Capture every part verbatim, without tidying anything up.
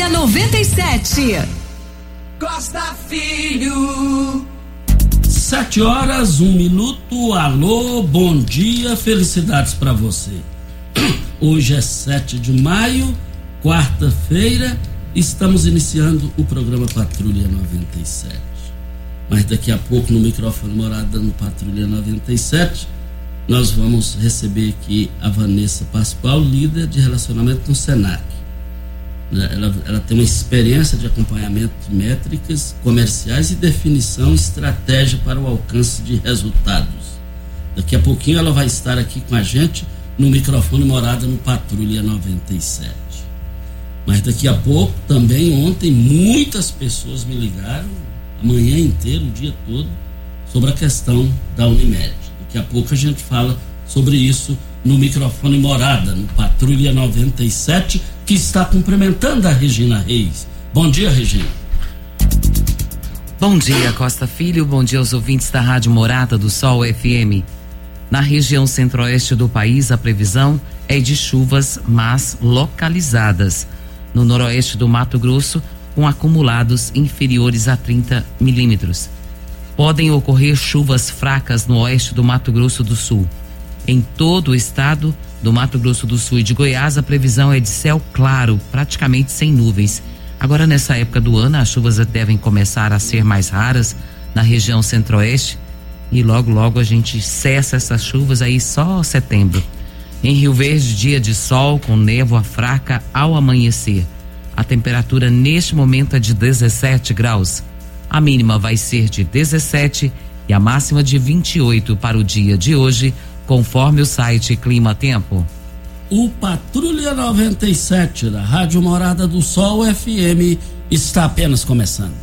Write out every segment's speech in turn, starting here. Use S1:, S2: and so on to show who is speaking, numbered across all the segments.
S1: Patrulha noventa e sete.
S2: Costa Filho.
S3: Sete horas, um minuto. Alô, bom dia, felicidades pra você. Hoje é sete de maio, quarta-feira, estamos iniciando o programa Patrulha noventa e sete. Mas daqui a pouco, no microfone Morada no Patrulha noventa e sete, nós vamos receber aqui a Vanessa Pascoal, líder de relacionamento no Senac. Ela, ela tem uma experiência de acompanhamento de métricas comerciais e definição de estratégia para o alcance de resultados. Daqui a pouquinho ela vai estar aqui com a gente no microfone Morada no Patrulha noventa e sete. Mas daqui a pouco, também ontem, muitas pessoas me ligaram, a manhã inteira, o dia todo, sobre a questão da Unimed. Daqui a pouco a gente fala sobre isso no microfone Morada, no Patrulha noventa e sete, que está cumprimentando a Regina Reis. Bom dia, Regina.
S4: Bom dia, Costa Filho. Bom dia aos ouvintes da Rádio Morada do Sol F M. Na região centro-oeste do país, a previsão é de chuvas, mas localizadas. No noroeste do Mato Grosso, com acumulados inferiores a trinta milímetros. Podem ocorrer chuvas fracas no oeste do Mato Grosso do Sul. Em todo o estado do Mato Grosso do Sul e de Goiás, a previsão é de céu claro, praticamente sem nuvens. Agora, nessa época do ano, as chuvas devem começar a ser mais raras na região centro-oeste e logo, logo a gente cessa essas chuvas aí só setembro. Em Rio Verde, dia de sol com névoa fraca ao amanhecer. A temperatura neste momento é de dezessete graus. A mínima vai ser de dezessete e a máxima de vinte e oito para o dia de hoje, conforme o site Clima Tempo.
S3: O Patrulha noventa e sete da Rádio Morada do Sol F M está apenas começando.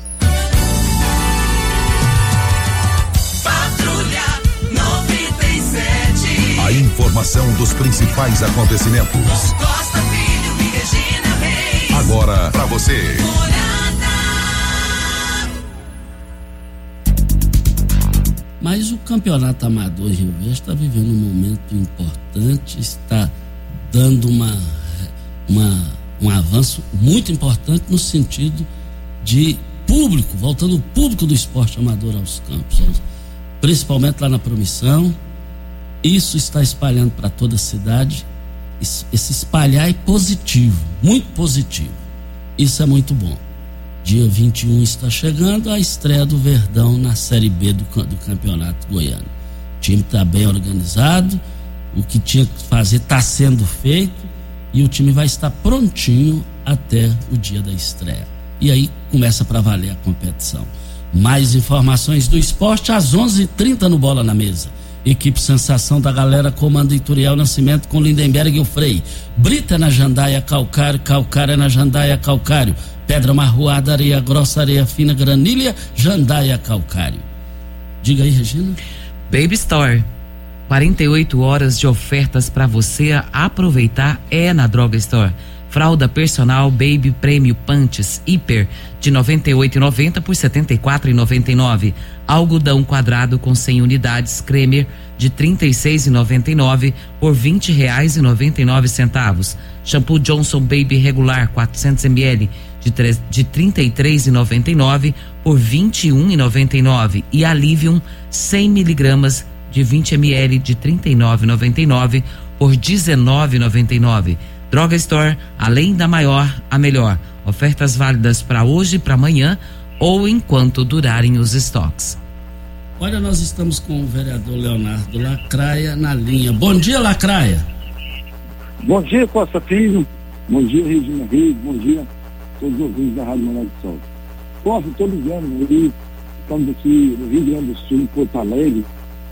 S2: Patrulha noventa e sete.
S5: A informação dos principais acontecimentos.
S2: Costa Filho e Regina Reis.
S5: Agora pra você.
S3: Mas o campeonato amador em Rio Verde está vivendo um momento importante, está dando uma, uma, um avanço muito importante no sentido de público, voltando o público do esporte amador aos campos, principalmente lá na Promissão. Isso está espalhando para toda a cidade. Esse espalhar é positivo, muito positivo. Isso é muito bom. Dia vinte e um está chegando a estreia do Verdão na Série B do, do Campeonato Goiano. O time está bem organizado, o que tinha que fazer está sendo feito e o time vai estar prontinho até o dia da estreia. E aí começa para valer a competição. Mais informações do esporte às onze e trinta no Bola na Mesa. Equipe Sensação da Galera comanda Ituriel Nascimento com Lindenberg e o Frei. Brita na Jandaia Calcário, Calcário na Jandaia Calcário. Pedra marroada, areia grossa, areia fina, granilha, Jandaia Calcário. Diga aí, Regina.
S4: Baby Store. quarenta e oito horas de ofertas para você aproveitar é na Droga Store. Fralda personal Baby Prêmio Panties Hiper de noventa e oito reais e noventa centavos por setenta e quatro reais e noventa e nove centavos. Algodão quadrado com cem unidades Cremer de trinta e seis reais e noventa e nove centavos por vinte reais e noventa e nove centavos. Shampoo Johnson Baby regular quatrocentos mililitros de, de trinta e três reais e noventa e nove centavos por vinte e um reais e noventa e nove centavos. E Alivium cem miligramas de vinte mililitros de trinta e nove reais e noventa e nove centavos por dezenove reais e noventa e nove centavos. Droga Store, além da maior, a melhor. Ofertas válidas para hoje e para amanhã ou enquanto durarem os estoques.
S3: Olha, nós estamos com o vereador Leonardo Lacraia na linha. Bom dia, Lacraia.
S6: Bom dia, Costa Filho. Bom dia, Regina Reis. Bom dia a todos os ouvintes da Rádio Morada do Sol. Costa, estou ligando aí. Estamos aqui no Rio Grande do Sul, em Porto Alegre.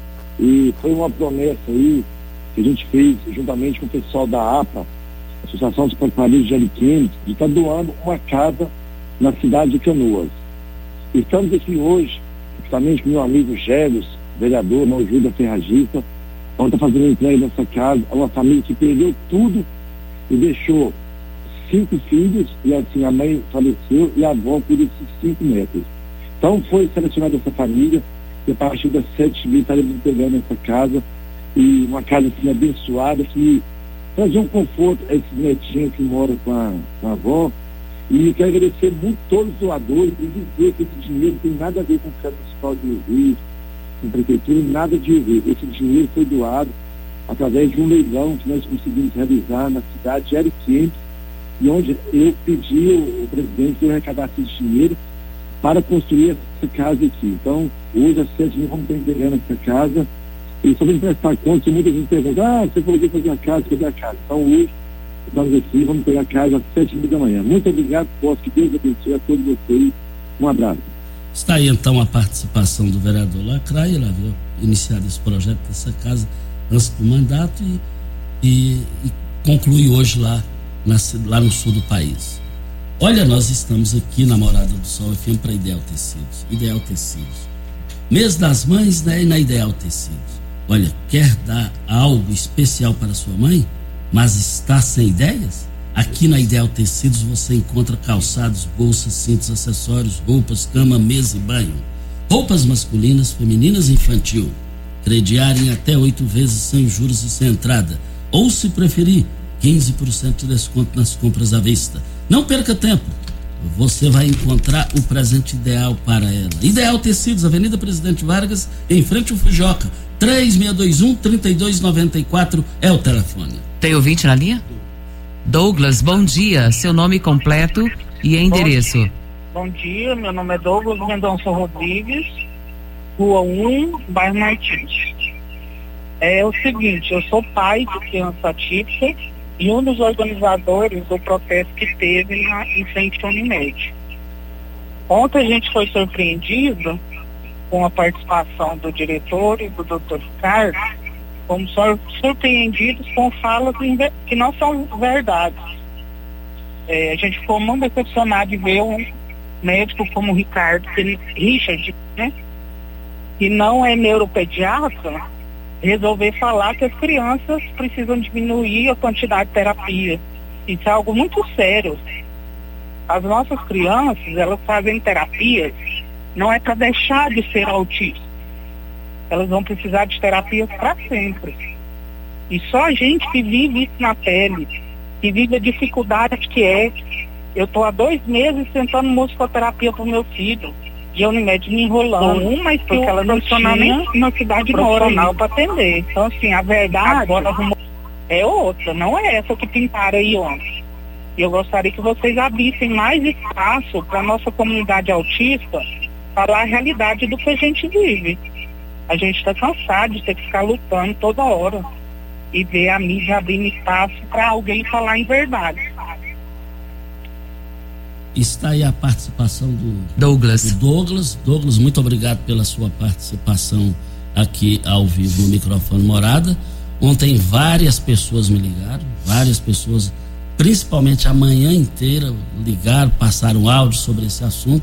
S6: E foi uma promessa aí que a gente fez juntamente com o pessoal da A P A, Associação dos Pecuaristas de Ariquemes, de estar doando uma casa na cidade de Canoas. Estamos aqui hoje, justamente com meu amigo Gélios, vereador, não ajuda ferragista, vamos estar fazendo a entrega dessa casa a uma família que perdeu tudo e deixou cinco filhos, e assim a mãe faleceu e a avó por esses cinco netos. Então foi selecionada essa família e a partir das sete mil estaremos entregando essa casa, e uma casa assim abençoada que trazer um conforto a esses netinhos que moram com a, com a avó, E quero agradecer muito todos os doadores e dizer que esse dinheiro não tem nada a ver com o Câmara Municipal de Rio Verde, com a Prefeitura, nada de Rio Verde. Esse dinheiro foi doado através de um leilão que nós conseguimos realizar na cidade de Ariquemes, e onde eu pedi ao, ao presidente que eu arrecadasse esse dinheiro para construir essa casa aqui. Então, hoje, às sete mil, vamos estar entregando essa casa. E só para prestar conta, se muita gente pergunta, ah, você falou que ia fazer a casa, fazer a casa. Então, hoje, estamos aqui, vamos pegar a casa às sete mil da manhã. Muito obrigado, posso que Deus abençoe a todos vocês. Um abraço.
S3: Está aí, então, a participação do vereador Lacraia. Ele havia iniciado esse projeto dessa casa antes do mandato e, e, e conclui hoje lá, na, lá no sul do país. Olha, nós estamos aqui na Morada do Sol F M para Ideal Tecidos. Ideal Tecidos. Mês das Mães, né? E na Ideal Tecidos. Olha, quer dar algo especial para sua mãe, mas está sem ideias? Aqui na Ideal Tecidos você encontra calçados, bolsas, cintos, acessórios, roupas, cama, mesa e banho. Roupas masculinas, femininas e infantil. Crediar em até oito vezes sem juros e sem entrada. Ou, se preferir, quinze por cento de desconto nas compras à vista. Não perca tempo. Você vai encontrar o presente ideal para ela. Ideal Tecidos, Avenida Presidente Vargas, em frente ao Fujoca. três seis dois um, três dois nove quatro é o telefone.
S4: Tem ouvinte na linha? Douglas, bom dia. Seu nome completo e endereço.
S1: Bom, bom dia, meu nome é Douglas Mendonça Rodrigues, Rua um, bairro Martins. É o seguinte, eu sou pai de criança atípica e um dos organizadores do protesto que teve na, em frente à Unimed. Ontem a gente foi surpreendido com a participação do diretor e do doutor Ricardo, fomos surpreendidos com falas que não são verdades. É, a gente ficou muito decepcionado de ver um médico como o Ricardo, Richard, né, que não é neuropediatra, resolver falar que as crianças precisam diminuir a quantidade de terapia. Isso é algo muito sério. As nossas crianças, elas fazem terapias, não é para deixar de ser autistas. Elas vão precisar de terapias para sempre. E só a gente que vive isso na pele, que vive a dificuldade que é. Eu estou há dois meses tentando musicoterapia para o meu filho. E a Unimed me enrolando, um, mas porque ela não tinha nem na cidade profissional para atender. Então, assim, a verdade agora é outra, não é essa que pintaram aí ontem. E eu gostaria que vocês abrissem mais espaço para a nossa comunidade autista falar a realidade do que a gente vive. A gente está cansado de ter que ficar lutando toda hora e ver a mídia abrindo espaço para alguém falar em verdade.
S3: Está aí a participação do
S4: Douglas.
S3: do Douglas. Douglas, muito obrigado pela sua participação aqui ao vivo no microfone Morada. Ontem várias pessoas me ligaram, várias pessoas, principalmente a manhã inteira, ligaram, passaram áudio sobre esse assunto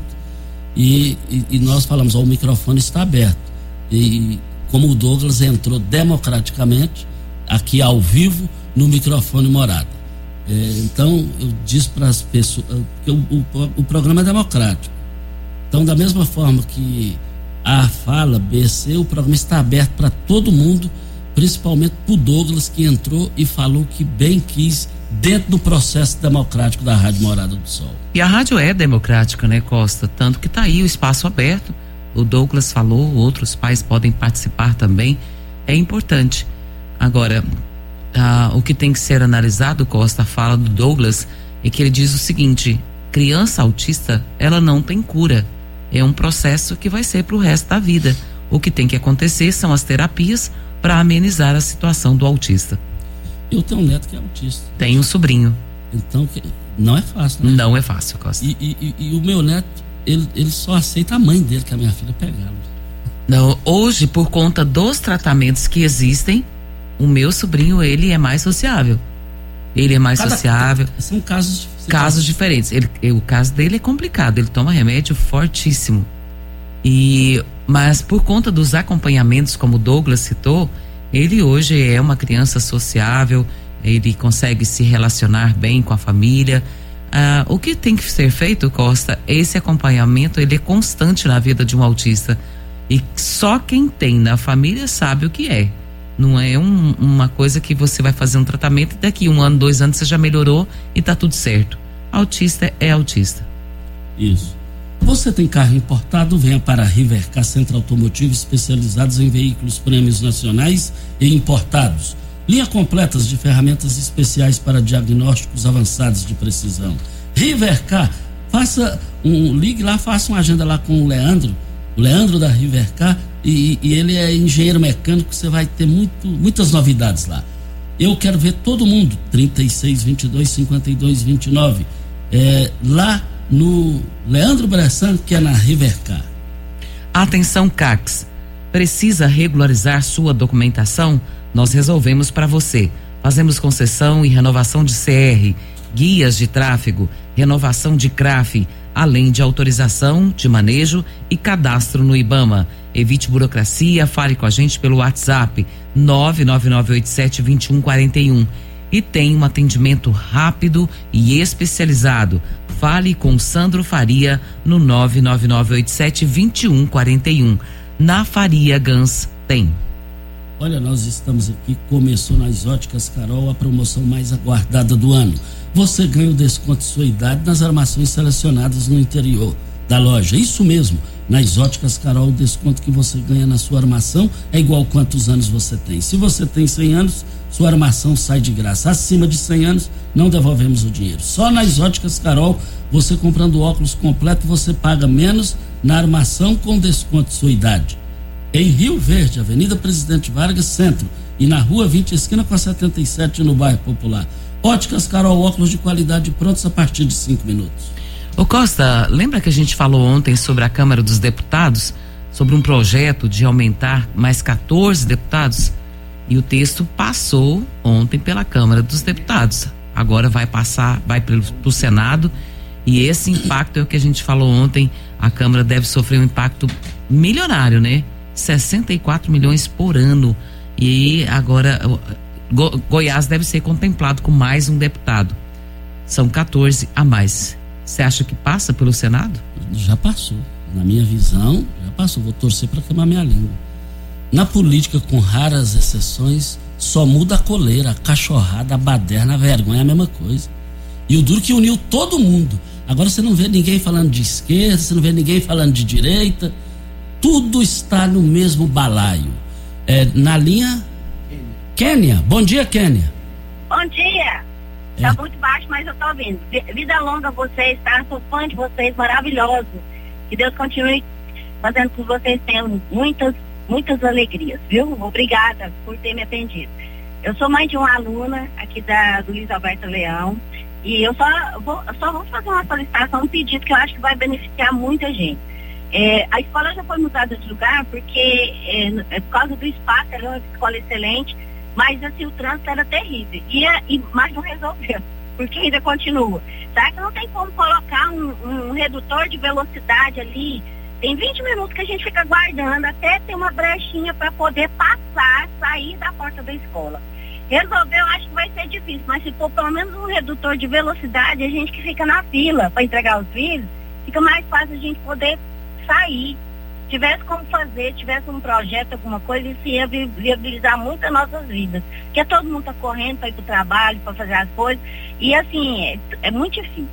S3: e, e, e nós falamos, ó, o microfone está aberto. E como o Douglas entrou democraticamente aqui ao vivo no microfone Morada. É, então eu disse para as pessoas que o, o, o programa é democrático. Então, da mesma forma que A fala, B, C, o programa está aberto para todo mundo, principalmente para o Douglas, que entrou e falou o que bem quis dentro do processo democrático da Rádio Morada do Sol.
S4: E a rádio é democrática, né, Costa? Tanto que está aí o espaço aberto. O Douglas falou, outros pais podem participar também. É importante. Agora, ah, o que tem que ser analisado, Costa, a fala do Douglas, é que ele diz o seguinte: criança autista, ela não tem cura. É um processo que vai ser para o resto da vida. O que tem que acontecer são as terapias para amenizar a situação do autista.
S3: Eu tenho um neto que é autista.
S4: Tem um sobrinho.
S3: Então, não é fácil, né?
S4: Não é fácil, Costa.
S3: E, e, e, e o meu neto, ele, ele só aceita a mãe dele, que a minha filha pegava.
S4: Não, hoje, por conta dos tratamentos que existem, o meu sobrinho, ele é mais sociável. Ele é mais Cada, sociável.
S3: São casos
S4: Casos diferentes. Ele, o caso dele é complicado. Ele toma remédio fortíssimo. E, mas por conta dos acompanhamentos, como o Douglas citou, ele hoje é uma criança sociável. Ele consegue se relacionar bem com a família. Ah, o que tem que ser feito, Costa, esse acompanhamento, ele é constante na vida de um autista. E só quem tem na família sabe o que é. Não é um, uma coisa que você vai fazer um tratamento e daqui um ano, dois anos você já melhorou e tá tudo certo. autista é autista.
S3: Isso. Você tem carro importado? Venha para a Rivercar Centro Automotivo, especializados em veículos prêmios nacionais e importados. Linha completa de ferramentas especiais para diagnósticos avançados de precisão. Rivercar, faça um, ligue lá, faça uma agenda lá com o Leandro, o Leandro da Rivercar, e, e ele é engenheiro mecânico, você vai ter muito, muitas novidades lá. Eu quero ver todo mundo, trinta e seis, vinte e dois, cinquenta e dois, vinte e nove, é, lá no Leandro Bressan, que é na Rivercar.
S4: Atenção, C A Cs. Precisa regularizar sua documentação? Nós resolvemos para você. Fazemos concessão e renovação de C R, guias de tráfego, renovação de C R A F, além de autorização de manejo e cadastro no IBAMA. Evite burocracia, fale com a gente pelo WhatsApp nove nove nove oito sete, dois um quatro um e tem um atendimento rápido e especializado. Fale com Sandro Faria no nove nove nove oito sete, dois um quatro um. Na Faria Gans tem.
S3: Olha, nós estamos aqui, começou nas Óticas Carol a promoção mais aguardada do ano. Você ganha o desconto de sua idade nas armações selecionadas no interior da loja. Isso mesmo, nas Óticas Carol, o desconto que você ganha na sua armação é igual quantos anos você tem. Se você tem cem anos, sua armação sai de graça. Acima de cem anos, não devolvemos o dinheiro. Só nas Óticas Carol, você comprando o óculos completo, você paga menos na armação com desconto de sua idade. Em Rio Verde, Avenida Presidente Vargas, Centro, e na Rua vinte, esquina com a setenta e sete, no bairro Popular. Óticas Carol, óculos de qualidade prontos a partir de cinco minutos.
S4: Ô Costa, lembra que a gente falou ontem sobre a Câmara dos Deputados, sobre um projeto de aumentar mais quatorze deputados? E o texto passou ontem pela Câmara dos Deputados. Agora vai passar, vai para o Senado, e esse impacto é o que a gente falou ontem. A Câmara deve sofrer um impacto milionário, né? sessenta e quatro milhões por ano. E agora Go- Goiás deve ser contemplado com mais um deputado. São quatorze a mais. Você acha que passa pelo Senado?
S3: Já passou. Na minha visão, já passou. Vou torcer para queimar minha língua. Na política, com raras exceções, só muda a coleira, a cachorrada, a baderna, a vergonha é a mesma coisa. E o duro que uniu todo mundo. Agora você não vê ninguém falando de esquerda, você não vê ninguém falando de direita. Tudo está no mesmo balaio. É, na linha... Kênia. Bom dia, Kênia.
S7: Bom dia.
S3: É.
S7: Tá muito baixo, mas eu tô ouvindo. Vida longa a vocês, tá? Sou fã de vocês, maravilhosos. Que Deus continue fazendo com que vocês tenham muitas, muitas alegrias, viu? Obrigada por ter me atendido. Eu sou mãe de uma aluna aqui da, do Luiz Alberto Leão, e eu só vou, só vou fazer uma solicitação, um pedido que eu acho que vai beneficiar muita gente. É, a escola já foi mudada de lugar porque é, é por causa do espaço, ela é uma escola excelente, mas assim, o trânsito era terrível, e, e, mas não resolveu, porque ainda continua. Será que não tem como colocar um, um redutor de velocidade ali? Tem vinte minutos que a gente fica aguardando até ter uma brechinha para poder passar, sair da porta da escola. Resolver, eu acho que vai ser difícil, mas se for pelo menos um redutor de velocidade, a gente que fica na fila para entregar os filhos, fica mais fácil a gente poder sair. Se tivesse como fazer, tivesse um projeto, alguma coisa, isso ia vi- viabilizar muito as nossas vidas. Porque todo mundo está correndo para ir para o trabalho, para fazer as coisas, e assim, é, é muito difícil.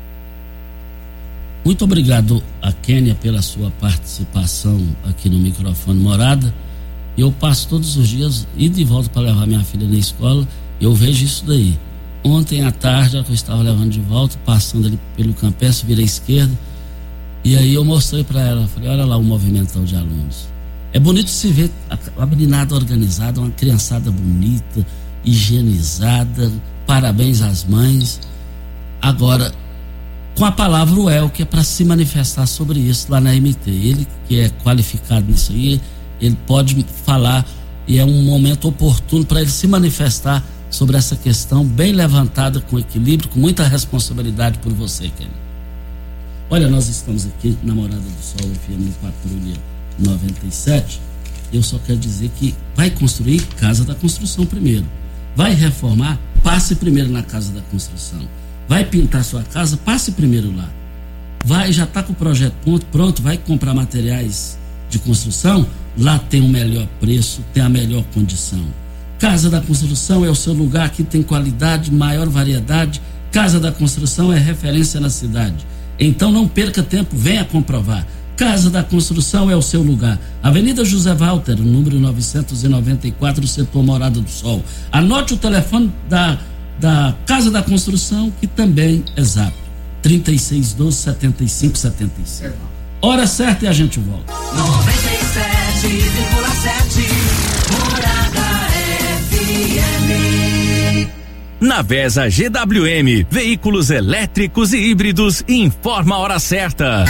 S3: Muito obrigado a Kênia pela sua participação aqui no microfone Morada. Eu passo todos os dias, ir de volta para levar minha filha na escola, eu vejo isso daí. Ontem à tarde, eu estava levando de volta, passando ali pelo Campestre, virei à esquerda, e aí eu mostrei para ela, falei, olha lá o movimentão de alunos. É bonito se ver a, a meninada organizada, uma criançada bonita, higienizada, parabéns às mães. Agora, com a palavra o El, que é para se manifestar sobre isso lá na M T. Ele que é qualificado nisso aí, ele pode falar, e é um momento oportuno para ele se manifestar sobre essa questão, bem levantada, com equilíbrio, com muita responsabilidade por você, Kelly. Olha, nós estamos aqui na Morada do Sol F M no Patrulha noventa e sete. Eu só quero dizer que vai construir Casa da Construção primeiro. Vai reformar, passe primeiro na Casa da Construção. Vai pintar sua casa, passe primeiro lá. Vai, já está com o projeto pronto, pronto, vai comprar materiais de construção, lá tem o melhor preço, tem a melhor condição. Casa da Construção é o seu lugar, aqui tem qualidade, maior variedade, Casa da Construção é referência na cidade. Então não perca tempo, venha comprovar. Casa da Construção é o seu lugar. Avenida José Walter, número novecentos e noventa e quatro, setor Morada do Sol. Anote o telefone da, da Casa da Construção, que também é zap. trinta e seis doze, setenta e cinco setenta e cinco. Hora certa e a gente volta.
S2: noventa e sete vírgula sete Morada F M.
S8: Na Vesa G W M, veículos elétricos e híbridos, informa a hora certa.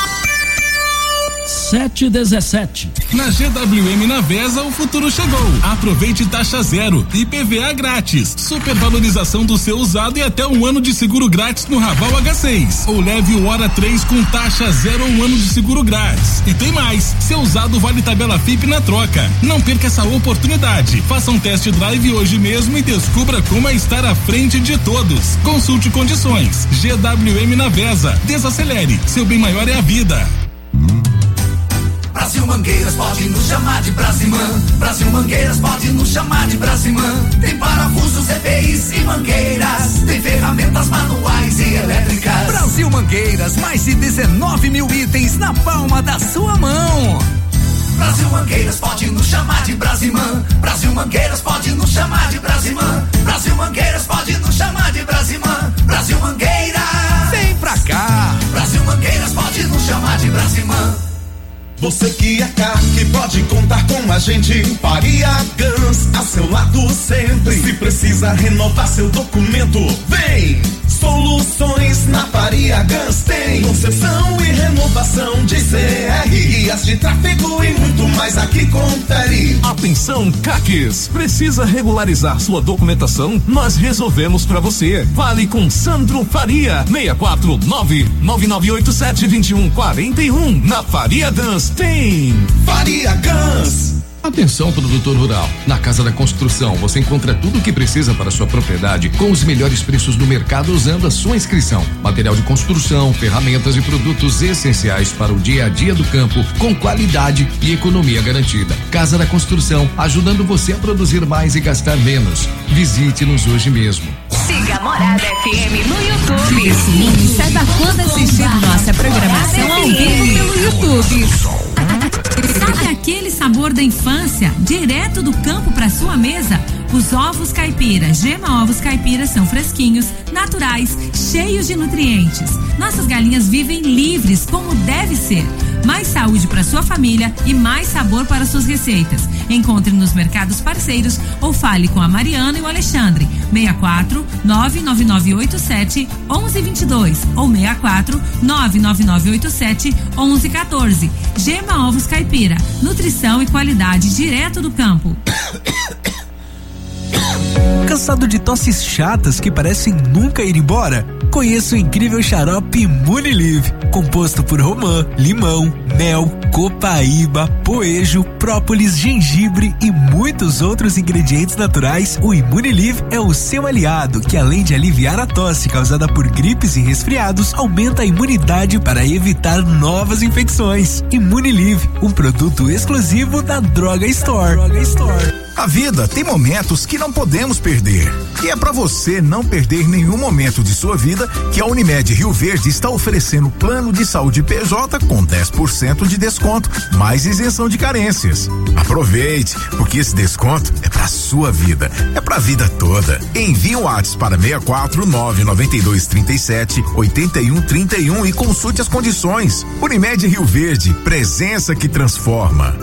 S3: sete e dezessete.
S9: Na G W M na Vesa, o futuro chegou. Aproveite taxa zero e I P V A grátis. Supervalorização do seu usado e até um ano de seguro grátis no Raval H seis. Ou leve o Hora três com taxa zero ou um ano de seguro grátis. E tem mais, seu usado vale tabela F I P na troca. Não perca essa oportunidade. Faça um test drive hoje mesmo e descubra como é estar à frente de todos. Consulte condições. G W M na Vesa. Desacelere. Seu bem maior é a vida.
S2: Brasil Mangueiras pode nos chamar de Brasimã. Brasil Mangueiras pode nos chamar de Brasimã. Tem parafusos, E P Is e mangueiras. Tem ferramentas manuais e elétricas.
S10: Brasil Mangueiras, mais de dezenove mil itens na palma da sua mão.
S2: Brasil Mangueiras pode nos chamar de Brasimã. Brasil Mangueiras pode nos chamar de Brasimã. Brasil Mangueiras pode nos chamar de Brasimã. Brasil Mangueiras,
S10: vem pra cá.
S2: Brasil Mangueiras pode nos chamar de Brasimã.
S11: Você que é CAC pode contar com a gente. Faria Gans, a seu lado sempre. Se precisa renovar seu documento, vem! Soluções na Faria Gans tem concessão e renovação de C R, guias de tráfego e muito mais. Aqui confere.
S12: Atenção, CACs, precisa regularizar sua documentação? Nós resolvemos pra você. Fale com Sandro Faria. seis quatro nove, nove nove oito sete, dois um quatro um. Na Faria Gans tem
S11: Faria Gans.
S13: Atenção, produtor rural. Na Casa da Construção você encontra tudo o que precisa para sua propriedade com os melhores preços do mercado usando a sua inscrição. Material de construção, ferramentas e produtos essenciais para o dia a dia do campo com qualidade e economia garantida. Casa da Construção, ajudando você a produzir mais e gastar menos. Visite-nos hoje mesmo.
S14: Siga Morada F M no YouTube. E saiba quando assistir nossa programação ao vivo pelo YouTube.
S15: Sabe aquele sabor da infância, direto do campo para sua mesa? Os ovos caipira, Gema Ovos Caipira, são fresquinhos, naturais, cheios de nutrientes. Nossas galinhas vivem livres, como deve ser. Mais saúde para sua família e mais sabor para suas receitas. Encontre nos mercados parceiros ou fale com a Mariana e o Alexandre. seis quatro nove nove nove oito sete um um dois dois ou seis quatro nove nove nove oito sete um um um quatro. Gema Ovos Caipira, nutrição e qualidade direto do campo.
S16: Cansado de tosses chatas que parecem nunca ir embora? Conheça o incrível xarope Imunilive, composto por romã, limão, mel, copaíba, poejo, própolis, gengibre e muitos outros ingredientes naturais. O Imunilive é o seu aliado, que além de aliviar a tosse causada por gripes e resfriados, aumenta a imunidade para evitar novas infecções. Imunilive, um produto exclusivo da Droga Store. Droga Store.
S5: A vida tem momentos que não podemos perder. E é para você não perder nenhum momento de sua vida que a Unimed Rio Verde está oferecendo plano de saúde P J com dez por cento de desconto, mais isenção de carências. Aproveite, porque esse desconto é para sua vida, é para a vida toda. Envie um WhatsApp para seis quatro nove nove dois três sete oito um três um e consulte as condições. Unimed Rio Verde, presença que transforma.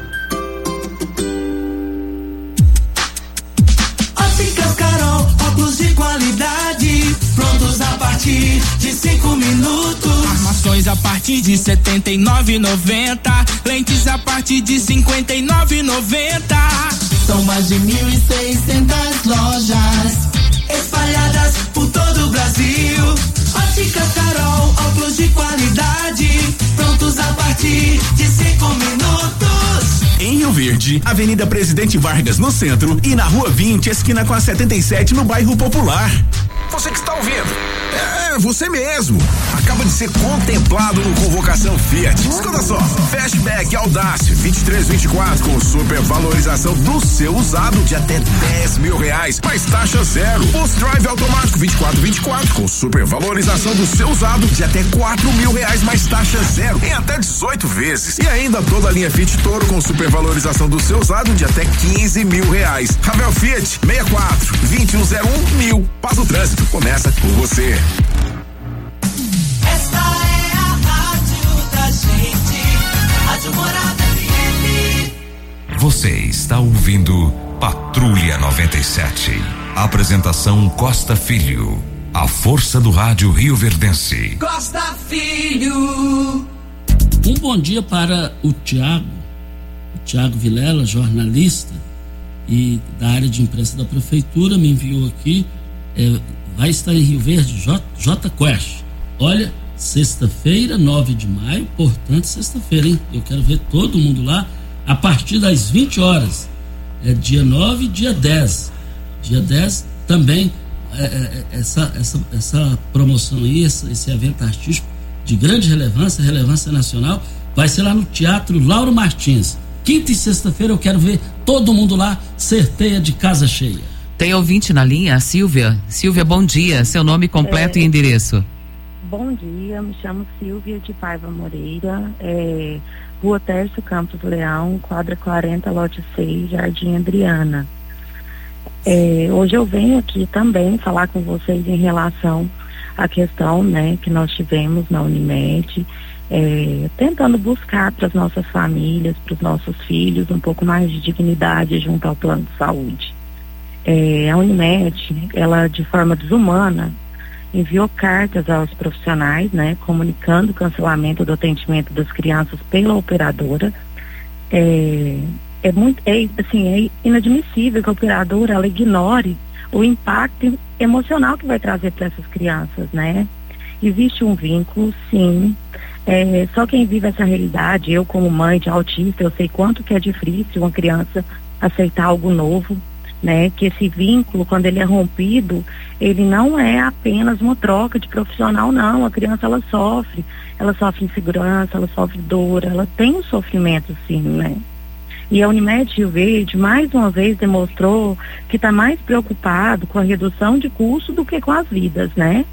S2: Óculos de qualidade, prontos a partir de cinco minutos.
S17: Armações a partir de setenta e nove e noventa. Lentes a partir de cinquenta e nove e noventa.
S2: São mais de mil e seiscentas lojas espalhadas por todo o Brasil. Óticas Carol, óculos de qualidade, prontos a partir de cinco minutos.
S18: Em Rio Verde, Avenida Presidente Vargas no centro e na Rua vinte, esquina com a setenta e sete no bairro Popular.
S5: Você que está ouvindo, é,
S18: É, você mesmo. Acaba de ser contemplado no Convocação Fiat. Escuta só, Fastback Audácia vinte e três vinte e quatro com supervalorização do seu usado de até dez mil reais, mais taxa zero. Post Drive automático vinte e quatro vinte e quatro com supervalorização do seu usado de até quatro mil reais, mais taxa zero em até dezoito vezes. E ainda toda a linha Fit Toro com supervalorização do seu usado de até quinze mil reais. Ravel Fiat sessenta e quatro, vinte e um zero um mil. Passa o trânsito, começa por você.
S2: Esta é a rádio da gente, Rádio Morada F M.
S12: Você está ouvindo Patrulha noventa e sete. Apresentação Costa Filho. A força do rádio rioverdense.
S2: Costa Filho.
S3: Um bom dia para o Tiago, o Tiago Vilela, jornalista e da área de imprensa da prefeitura, me enviou aqui, é, vai estar em Rio Verde, J, J Quest. Olha, sexta-feira, nove de maio, portanto, sexta-feira, hein? Eu quero ver todo mundo lá a partir das vinte horas. É dia nove e dia dez. Dia dez também, é, é, essa, essa, essa promoção aí, esse, esse evento artístico de grande relevância, relevância nacional, vai ser lá no Teatro Lauro Martins. Quinta e sexta-feira eu quero ver todo mundo lá, certeia de casa cheia.
S4: Tem ouvinte na linha, a Silvia. Silvia, bom dia. Seu nome completo é, e endereço.
S19: Bom dia, me chamo Silvia de Paiva Moreira, é, Rua Tércio Campos Leão, quadra quarenta, lote seis, Jardim Adriana. É, hoje eu venho aqui também falar com vocês em relação à questão, né, que nós tivemos na Unimed, é, tentando buscar para as nossas famílias, para os nossos filhos, um pouco mais de dignidade junto ao plano de saúde. É, a Unimed, ela de forma desumana, enviou cartas aos profissionais, né, comunicando o cancelamento do atendimento das crianças pela operadora. É, é muito, é, assim, é inadmissível que a operadora ela ignore o impacto emocional que vai trazer para essas crianças, né? Existe um vínculo, sim. É, só quem vive essa realidade, eu como mãe de autista, eu sei quanto que é difícil uma criança aceitar algo novo, né? Que esse vínculo, quando ele é rompido, ele não é apenas uma troca de profissional, não. A criança, ela sofre, ela sofre insegurança, ela sofre dor, ela tem um sofrimento, sim, né? E a Unimed Rio Verde, mais uma vez, demonstrou que está mais preocupado com a redução de custo do que com as vidas, né?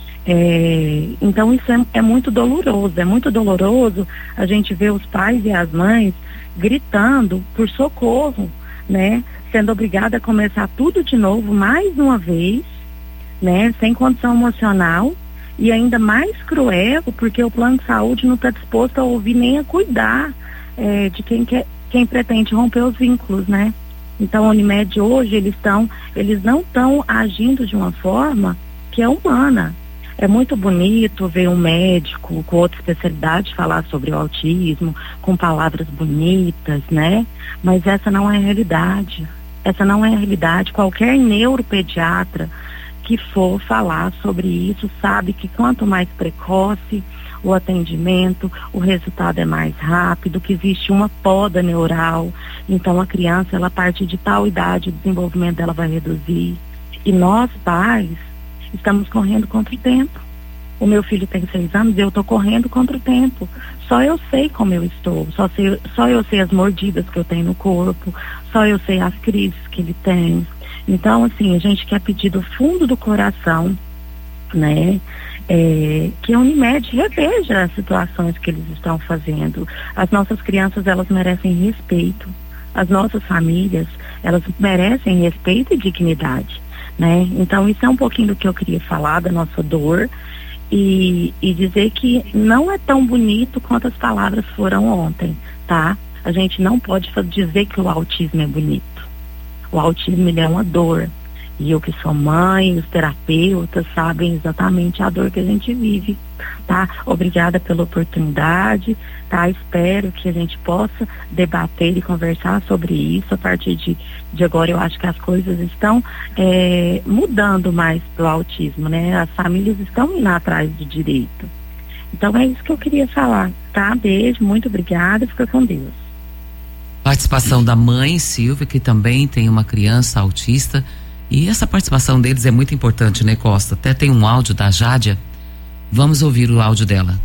S19: É, então isso é, é muito doloroso, é muito doloroso a gente ver os pais e as mães gritando por socorro, né? Sendo obrigada a começar tudo de novo mais uma vez, né? Sem condição emocional e ainda mais cruel, porque o plano de saúde não está disposto a ouvir nem a cuidar é, de quem quer, quem pretende romper os vínculos, né? Então a Unimed hoje eles estão, eles não estão agindo de uma forma que é humana. É muito bonito ver um médico com outra especialidade falar sobre o autismo, com palavras bonitas, né? Mas essa não é a realidade. Essa não é a realidade. Qualquer neuropediatra que for falar sobre isso sabe que quanto mais precoce o atendimento, o resultado é mais rápido, que existe uma poda neural. Então a criança, ela a partir de tal idade, o desenvolvimento dela vai reduzir. E nós, pais, estamos correndo contra o tempo. O meu filho tem seis anos e eu estou correndo contra o tempo. Só eu sei como eu estou, só, sei, só eu sei as mordidas que eu tenho no corpo, só eu sei as crises que ele tem. Então, assim, a gente quer pedir do fundo do coração, né, é, que a Unimed reveja as situações que eles estão fazendo. As nossas crianças, elas merecem respeito. As nossas famílias, elas merecem respeito e dignidade. Né? Então isso é um pouquinho do que eu queria falar da nossa dor e, e dizer que não é tão bonito quanto as palavras foram ontem, tá? A gente não pode dizer que o autismo é bonito. O autismo, ele é uma dor e eu que sou mãe, os terapeutas sabem exatamente a dor que a gente vive, tá? Obrigada pela oportunidade, tá? Espero que a gente possa debater e conversar sobre isso. A partir de, de agora eu acho que as coisas estão é, mudando mais pro autismo, né? As famílias estão indo atrás do direito. Então é isso que eu queria falar, tá? Beijo, muito obrigada, fica com Deus.
S4: Participação da mãe Silvia, que também tem uma criança autista, e essa participação deles é muito importante, né, Costa? Até tem um áudio da Jádia Vamos ouvir o áudio dela.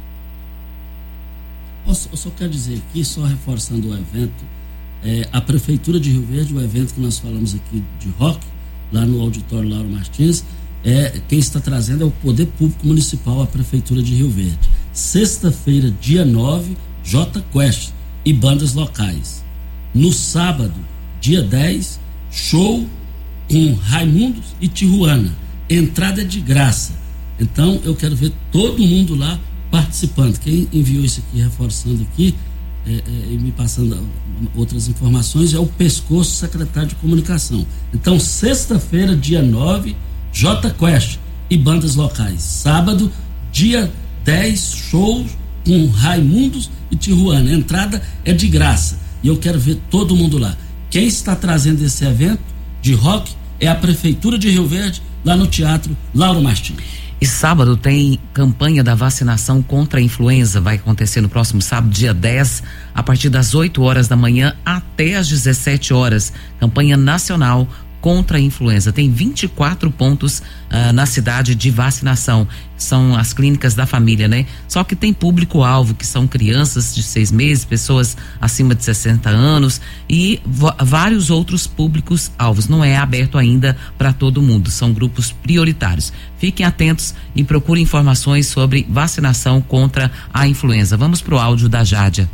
S3: Eu só, eu só quero dizer aqui, só reforçando o evento, é, a Prefeitura de Rio Verde, o evento que nós falamos aqui de rock, lá no auditório Lauro Martins, é, quem está trazendo é o Poder Público Municipal, a Prefeitura de Rio Verde. Sexta-feira, dia nove, J Quest e bandas locais. No sábado, dia dez, show com Raimundos e Tijuana. Entrada é de graça. Então eu quero ver todo mundo lá participando. Quem enviou isso aqui, reforçando aqui é, é, e me passando outras informações, é o Pescoço, secretário de comunicação. Então, sexta-feira, dia nove, J Quest e bandas locais. Sábado, dia dez, shows com Raimundos e Tijuana. A entrada é de graça e eu quero ver todo mundo lá. Quem está trazendo esse evento de rock é a Prefeitura de Rio Verde, lá no Teatro Lauro Martins.
S4: E sábado tem campanha da vacinação contra a influenza, vai acontecer no próximo sábado, dia dez, a partir das oito horas da manhã até as dezessete horas. Campanha nacional contra a influenza. Tem vinte e quatro pontos uh, na cidade de vacinação. São as clínicas da família, né? Só que tem público-alvo, que são crianças de seis meses, pessoas acima de sessenta anos e vários outros públicos-alvos. Não é aberto ainda para todo mundo, são grupos prioritários. Fiquem atentos e procurem informações sobre vacinação contra a influenza. Vamos pro áudio da Jádia.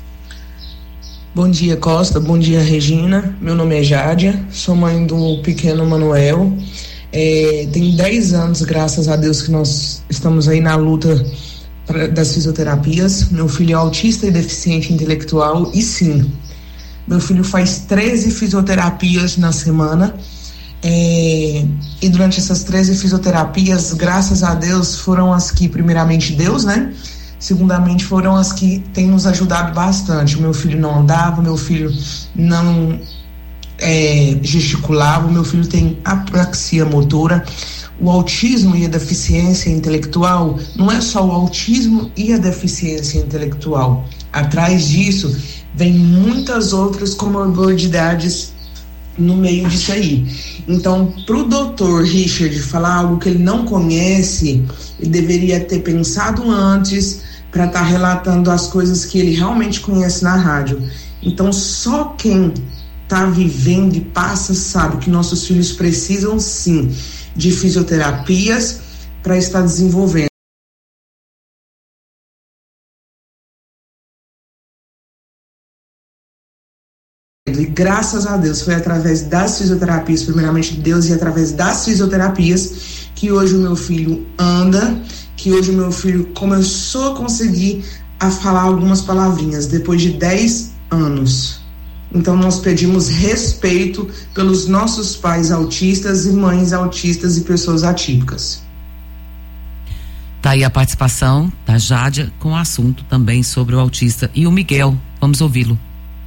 S20: Bom dia, Costa. Bom dia, Regina. Meu nome é Jádia, sou mãe do pequeno Manuel. É, tem dez anos, graças a Deus, que nós estamos aí na luta pra, das fisioterapias. Meu filho é autista e deficiente intelectual e sim, meu filho faz treze fisioterapias na semana. É, e durante essas treze fisioterapias, graças a Deus, foram as que, primeiramente, Deus, né? Segundamente, foram as que têm nos ajudado bastante. O meu filho não andava, meu filho não é, gesticulava, o meu filho tem apraxia motora. O autismo e a deficiência intelectual não é só o autismo e a deficiência intelectual. Atrás disso, vem muitas outras comorbidades no meio disso aí. Então, para o doutor Richard falar algo que ele não conhece, ele deveria ter pensado antes para estar tá relatando as coisas que ele realmente conhece na rádio. Então, só quem está vivendo e passa sabe que nossos filhos precisam sim de fisioterapias para estar desenvolvendo. E graças a Deus foi através das fisioterapias, primeiramente Deus, e através das fisioterapias que hoje o meu filho anda, que hoje o meu filho começou a conseguir a falar algumas palavrinhas depois de dez anos. Então nós pedimos respeito pelos nossos pais autistas e mães autistas e pessoas atípicas.
S4: Tá aí a participação da Jádia com o assunto também sobre o autista. E o Miguel, vamos ouvi-lo.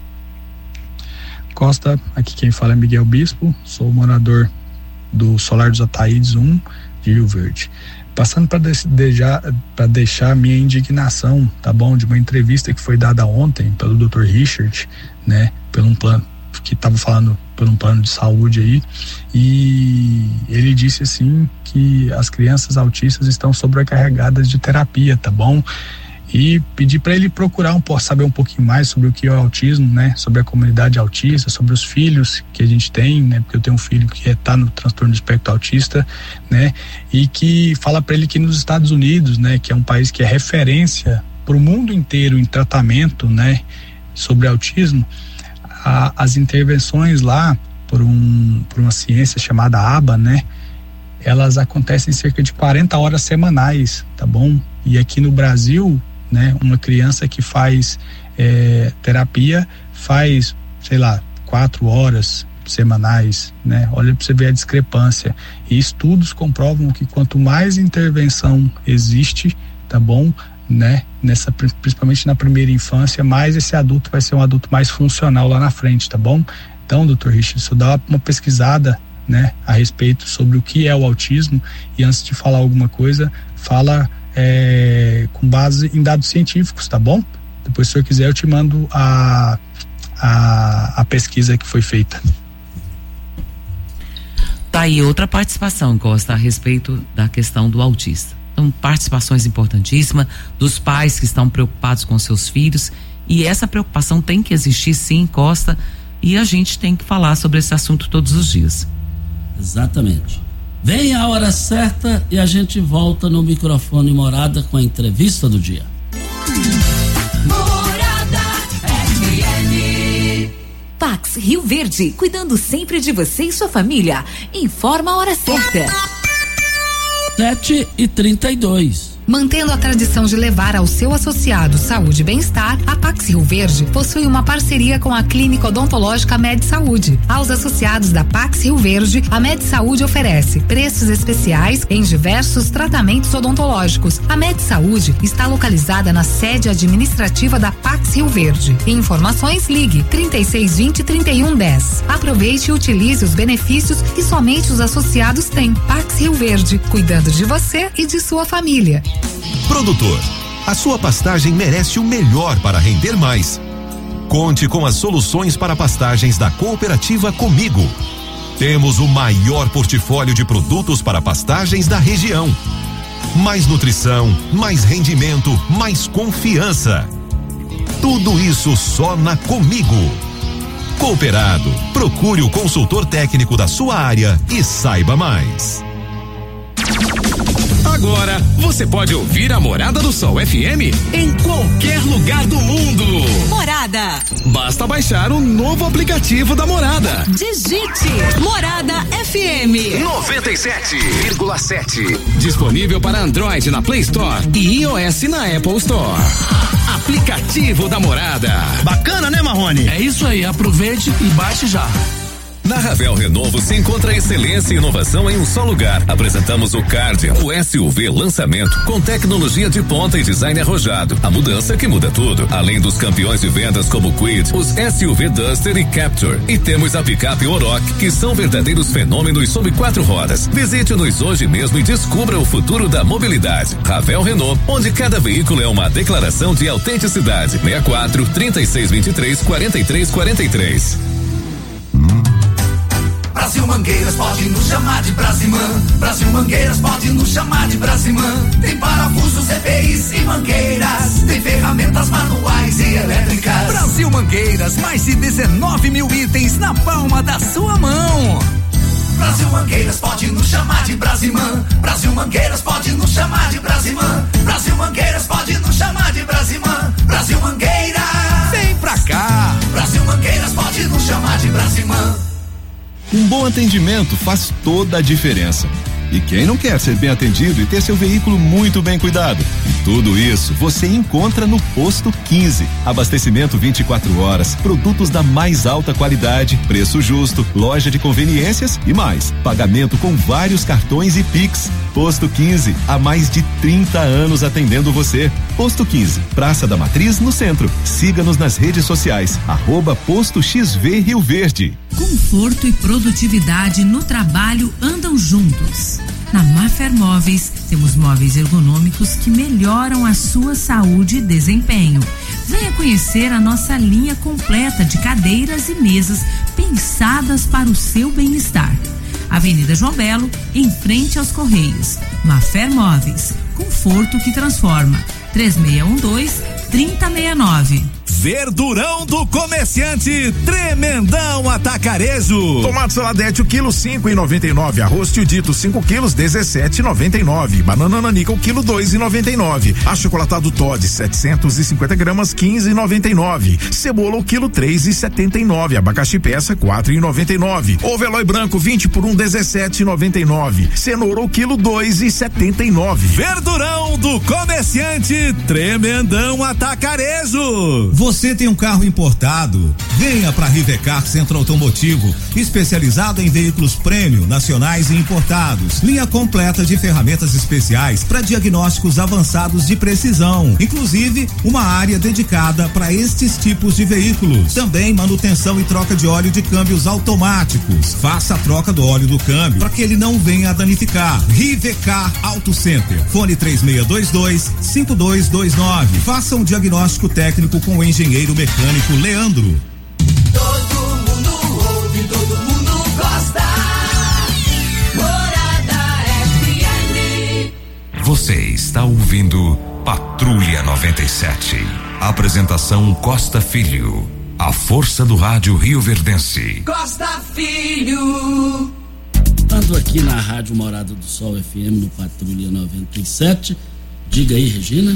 S21: Costa, aqui quem fala é Miguel Bispo, sou morador do Solar dos Ataídes um de Rio Verde. Passando para deixar, para deixar minha indignação, tá bom, de uma entrevista que foi dada ontem pelo doutor Richard, né, pelo um plano que estava falando por um plano de saúde aí, e ele disse assim que as crianças autistas estão sobrecarregadas de terapia, tá bom? E pedir para ele procurar um pouco, saber um pouquinho mais sobre o que é o autismo, né? Sobre a comunidade autista, sobre os filhos que a gente tem, né? Porque eu tenho um filho que está no transtorno do espectro autista, né? E que fala para ele que nos Estados Unidos, né? Que é um país que é referência para o mundo inteiro em tratamento, né? Sobre autismo, a, as intervenções lá por um por uma ciência chamada A B A, né? Elas acontecem cerca de quarenta horas semanais, tá bom? E aqui no Brasil, né, uma criança que faz é, terapia faz, sei lá, quatro horas semanais, né? Olha para você ver a discrepância. E estudos comprovam que quanto mais intervenção existe, tá bom, né? Nessa, principalmente na primeira infância, mais esse adulto vai ser um adulto mais funcional lá na frente, tá bom? Então, doutor Richard, isso dá uma pesquisada, né, a respeito sobre o que é o autismo, e antes de falar alguma coisa, fala É, com base em dados científicos, tá bom? Depois, se o senhor quiser, eu te mando a, a, a pesquisa que foi feita.
S4: Tá aí outra participação, Costa, a respeito da questão do autista. São participações importantíssimas dos pais que estão preocupados com seus filhos, e essa preocupação tem que existir sim, Costa, e a gente tem que falar sobre esse assunto todos os dias.
S3: Exatamente. Vem a hora certa e a gente volta no microfone Morada com a entrevista do dia.
S14: Morada F M. Pax Rio Verde, cuidando sempre de você e sua família. Informa a hora certa.
S3: sete e trinta e dois.
S6: Mantendo a tradição de levar ao seu associado saúde e bem-estar, a Pax Rio Verde possui uma parceria com a Clínica Odontológica Med Saúde. Aos associados da Pax Rio Verde, a Med Saúde oferece preços especiais em diversos tratamentos odontológicos. A Med Saúde está localizada na sede administrativa da Pax Rio Verde. Informações, ligue trinta e seis vinte, trinta e um dez. Aproveite e utilize os benefícios que somente os associados têm. Pax Rio Verde, cuidando de você e de sua família.
S22: Produtor, a sua pastagem merece o melhor para render mais. Conte com as soluções para pastagens da Cooperativa Comigo. Temos o maior portfólio de produtos para pastagens da região. Mais nutrição, mais rendimento, mais confiança. Tudo isso só na Comigo. Cooperado, procure o consultor técnico da sua área e saiba mais.
S23: Agora você pode ouvir a Morada do Sol F M em qualquer lugar do mundo.
S14: Morada.
S23: Basta baixar o novo aplicativo da Morada.
S14: Digite Morada F M
S23: noventa e sete vírgula sete. Disponível para Android na Play Store e iOS na Apple Store. Aplicativo da Morada.
S24: Bacana, né, Marrone?
S3: É isso aí, aproveite e baixe já.
S22: Na Ravel Renovo se encontra excelência e inovação em um só lugar. Apresentamos o Cardia, o S U V lançamento, com tecnologia de ponta e design arrojado. A mudança que muda tudo. Além dos campeões de vendas como Kwid, os S U V Duster e Capture. E temos a picape Oroch, que são verdadeiros fenômenos sob quatro rodas. Visite-nos hoje mesmo e descubra o futuro da mobilidade. Ravel Renault, onde cada veículo é uma declaração de autenticidade. sessenta e quatro, trinta e seis, vinte e três, quarenta e três, quarenta e três.
S2: Brasil Mangueiras pode nos chamar de Brasimã. Brasil Mangueiras pode nos chamar de Brasimã. Tem parafusos, E P Is e mangueiras. Tem ferramentas manuais e elétricas.
S10: Brasil Mangueiras, mais de dezenove mil itens na palma da sua mão.
S2: Brasil Mangueiras pode nos chamar de Brasimã. Brasil Mangueiras pode nos chamar de Brasimã. Brasil Mangueiras pode nos chamar de Brasimã. Brasil Mangueiras,
S10: vem pra cá.
S2: Brasil Mangueiras pode nos chamar de Brasimã.
S22: Um bom atendimento faz toda a diferença. E quem não quer ser bem atendido e ter seu veículo muito bem cuidado? E tudo isso você encontra no Posto quinze. Abastecimento vinte e quatro horas, produtos da mais alta qualidade, preço justo, loja de conveniências e mais. Pagamento com vários cartões e Pix. Posto quinze, há mais de trinta anos atendendo você. Posto quinze, Praça da Matriz, no centro. Siga-nos nas redes sociais, arroba Posto X V Rio Verde.
S15: Conforto e produtividade no trabalho andam juntos. Na Mafer Móveis, temos móveis ergonômicos que melhoram a sua saúde e desempenho. Venha conhecer a nossa linha completa de cadeiras e mesas pensadas para o seu bem-estar. Avenida João Belo, em frente aos Correios. Mafer Móveis, conforto que transforma. três seis um dois, três zero seis nove.
S25: Verdurão do Comerciante, tremendão atacarejo.
S5: Tomate saladete, o quilo cinco e noventa e nove. Arroz tio dito, cinco quilos, dezessete e noventa e nove. Banana nanica, o quilo dois e noventa e nove. Achocolatado Toddy, setecentos e cinquenta gramas, quinze e noventa e nove. Cebola, o quilo três e setenta e nove. Abacaxi peça, quatro e noventa e nove. Ovo Eloy branco, vinte por um, dezessete e noventa e nove. Cenoura, o quilo dois e setenta e nove.
S25: Verdurão do Comerciante, tremendão atacarejo.
S26: Você tem um carro importado? Venha para Rivecar Centro Automotivo, especializado em veículos prêmio, nacionais e importados. Linha completa de ferramentas especiais para diagnósticos avançados de precisão, inclusive uma área dedicada para estes tipos de veículos. Também manutenção e troca de óleo de câmbios automáticos. Faça a troca do óleo do câmbio para que ele não venha a danificar. Rivecar Auto Center. Fone três seis dois dois, cinco dois dois nove. Faça um diagnóstico técnico com o engenheiro mecânico Leandro.
S2: Todo mundo ouve, todo mundo gosta. Morada F M.
S1: Você está ouvindo Patrulha noventa e sete. Apresentação Costa Filho. A força do rádio rioverdense.
S2: Costa Filho.
S3: Ando aqui na Rádio Morada do Sol F M no Patrulha noventa e sete. Diga aí, Regina.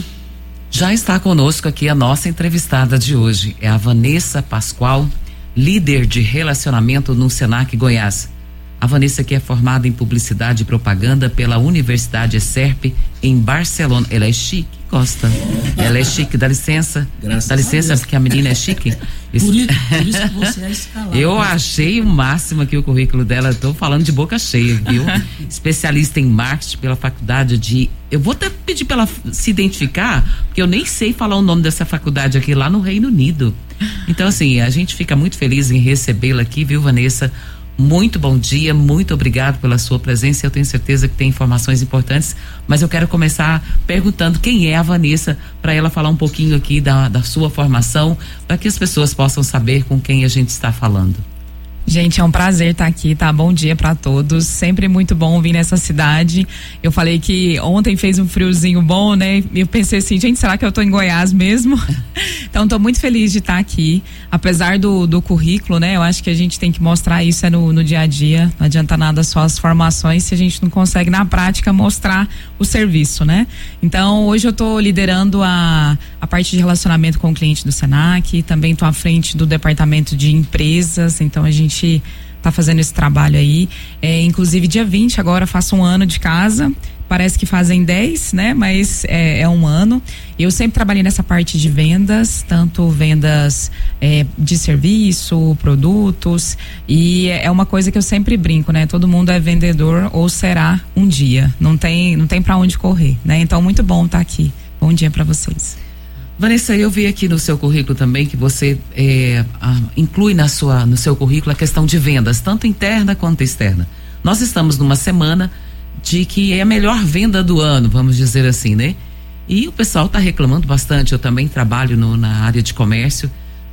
S4: Já está conosco aqui a nossa entrevistada de hoje. É a Vanessa Pascoal, líder de relacionamento no Senac Goiás. A Vanessa, que é formada em publicidade e propaganda pela Universidade ESERP em Barcelona. Ela é chique, Costa. Ela é chique, dá licença.
S3: Graças
S4: dá licença, porque a menina é chique.
S3: Por isso, por isso que você é escalado.
S4: Eu achei o máximo aqui o currículo dela. Estou falando de boca cheia, viu? Especialista em marketing pela faculdade de. Eu vou até pedir para ela se identificar, porque eu nem sei falar o nome dessa faculdade aqui lá no Reino Unido. Então, assim, a gente fica muito feliz em recebê-la aqui, viu, Vanessa? Muito bom dia, muito obrigado pela sua presença. Eu tenho certeza que tem informações importantes, mas eu quero começar perguntando quem é a Vanessa, para ela falar um pouquinho aqui da, da sua formação, para que as pessoas possam saber com quem a gente está falando.
S7: Gente, é um prazer estar aqui, tá? Bom dia para todos. Sempre muito bom vir nessa cidade. Eu falei que ontem fez um friozinho bom, né? Eu pensei assim, gente, será que eu tô em Goiás mesmo? Então, tô muito feliz de estar aqui. Apesar do, do currículo, né? Eu acho que a gente tem que mostrar isso é no, no dia a dia. Não adianta nada só as formações se a gente não consegue, na prática, mostrar o serviço, né? Então, hoje eu tô liderando a, a parte de relacionamento com o cliente do Senac. Também tô à frente do departamento de empresas. Então, a gente tá fazendo esse trabalho aí, é, inclusive dia vinte agora faço um ano de casa, parece que fazem dez, né, mas é, é um ano. Eu sempre trabalhei nessa parte de vendas, tanto vendas é, de serviço, produtos, e é uma coisa que eu sempre brinco, né, todo mundo é vendedor ou será um dia, não tem, não tem pra onde correr, né, então muito bom estar aqui. Bom dia pra vocês.
S4: Vanessa, eu vi aqui no seu currículo também que você é, a, inclui na sua, no seu currículo a questão de vendas, tanto interna quanto externa. Nós estamos numa semana de que é a melhor venda do ano, vamos dizer assim, né? E o pessoal está reclamando bastante. Eu também trabalho no, na área de comércio,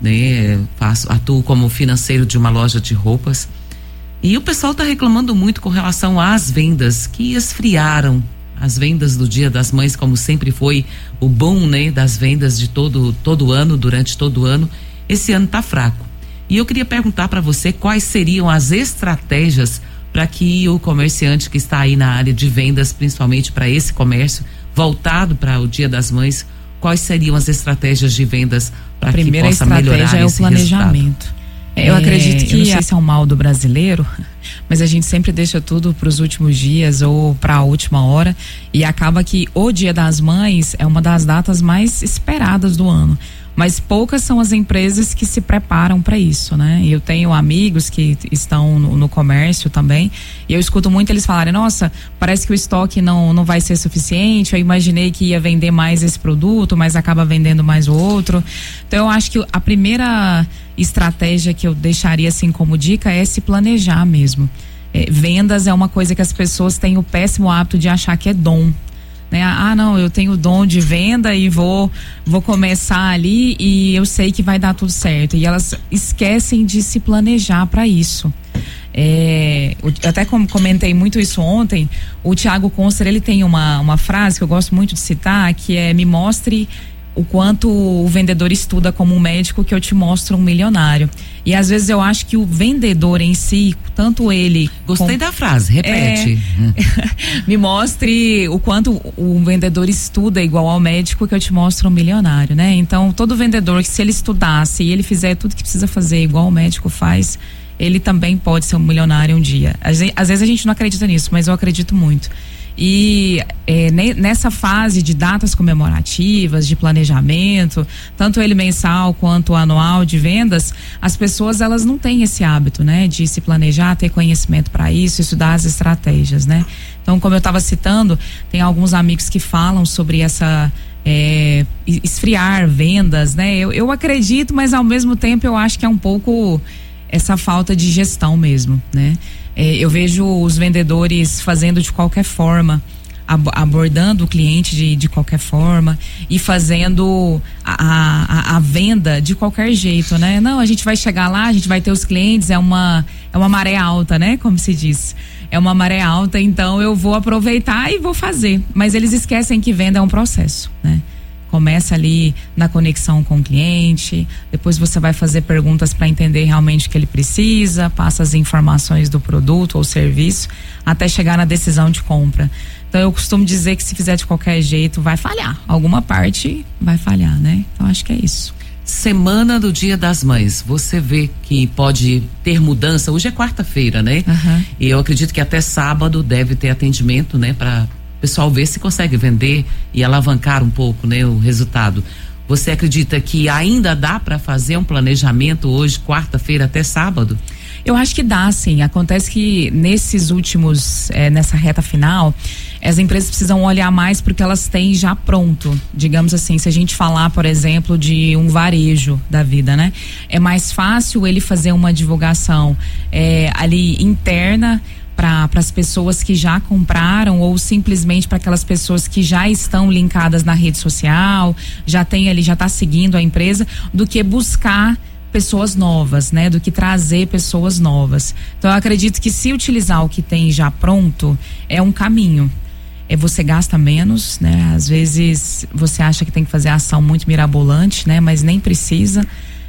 S4: né? Faço, atuo como financeiro de uma loja de roupas. E o pessoal está reclamando muito com relação às vendas que esfriaram. As vendas do Dia das Mães, como sempre foi o boom, né, das vendas de todo todo ano, durante todo o ano, esse ano tá fraco. E eu queria perguntar para você quais seriam as estratégias para que o comerciante que está aí na área de vendas, principalmente para esse comércio voltado para o Dia das Mães, quais seriam as estratégias de vendas para que possa melhorar esse resultado? A primeira estratégia é o planejamento.
S7: Eu acredito que, eu não sei se é um mal do brasileiro, mas a gente sempre deixa tudo para os últimos dias ou para a última hora, e acaba que o Dia das Mães é uma das datas mais esperadas do ano. Mas poucas são as empresas que se preparam para isso, né? Eu tenho amigos que estão no, no comércio também, e eu escuto muito eles falarem, nossa, parece que o estoque não, não vai ser suficiente, eu imaginei que ia vender mais esse produto, mas acaba vendendo mais o outro. Então eu acho que a primeira estratégia que eu deixaria assim como dica é se planejar mesmo. É, vendas é uma coisa que as pessoas têm o péssimo hábito de achar que é dom. Né? Ah, não, eu tenho o dom de venda e vou, vou começar ali e eu sei que vai dar tudo certo. E elas esquecem de se planejar para isso. É, eu até comentei muito isso ontem. O Thiago Conster, ele tem uma, uma frase que eu gosto muito de citar, que é: me mostre o quanto o vendedor estuda como um médico, que eu te mostro um milionário. E às vezes eu acho que o vendedor em si, tanto ele...
S4: Gostei com, da frase, repete.
S7: É, me mostre o quanto o vendedor estuda igual ao médico, que eu te mostro um milionário, né? Então, todo vendedor, que se ele estudasse e ele fizer tudo que precisa fazer igual o médico faz, ele também pode ser um milionário um dia. Às, às vezes a gente não acredita nisso, mas eu acredito muito. E é, nessa fase de datas comemorativas, de planejamento, tanto ele mensal quanto anual de vendas, as pessoas elas não têm esse hábito, né, de se planejar, ter conhecimento para isso, estudar as estratégias, né? Então, como eu estava citando, tem alguns amigos que falam sobre essa é, esfriar vendas, né? Eu, eu acredito, mas ao mesmo tempo eu acho que é um pouco essa falta de gestão mesmo, né? É, eu vejo os vendedores fazendo de qualquer forma. abordando o cliente de, de qualquer forma e fazendo a, a, a venda de qualquer jeito, né? Não, a gente vai chegar lá, a gente vai ter os clientes, é uma, é uma maré alta, né? Como se diz. É uma maré alta, então eu vou aproveitar e vou fazer. Mas eles esquecem que venda é um processo, né? Começa ali na conexão com o cliente, depois você vai fazer perguntas para entender realmente o que ele precisa, passa as informações do produto ou serviço, até chegar na decisão de compra. Então eu costumo dizer que se fizer de qualquer jeito vai falhar, alguma parte vai falhar, né? Então acho que é isso.
S4: Semana do Dia das Mães, você vê que pode ter mudança, hoje é quarta-feira, né?
S7: Uhum.
S4: E eu acredito que até sábado deve ter atendimento, né? Para o pessoal ver se consegue vender e alavancar um pouco, né, o resultado. Você acredita que ainda dá para fazer um planejamento hoje, quarta-feira até sábado?
S7: Eu acho que dá, sim. Acontece que nesses últimos, é, nessa reta final, as empresas precisam olhar mais porque elas têm já pronto. Digamos assim, se a gente falar, por exemplo, de um varejo da vida, né? É mais fácil ele fazer uma divulgação é, ali interna para as pessoas que já compraram ou simplesmente para aquelas pessoas que já estão linkadas na rede social, já tem ali, já está seguindo a empresa, do que buscar pessoas novas, né? Do que trazer pessoas novas. Então eu acredito que se utilizar o que tem já pronto é um caminho. É, você gasta menos, né? Às vezes você acha que tem que fazer ação muito mirabolante, né? Mas nem precisa.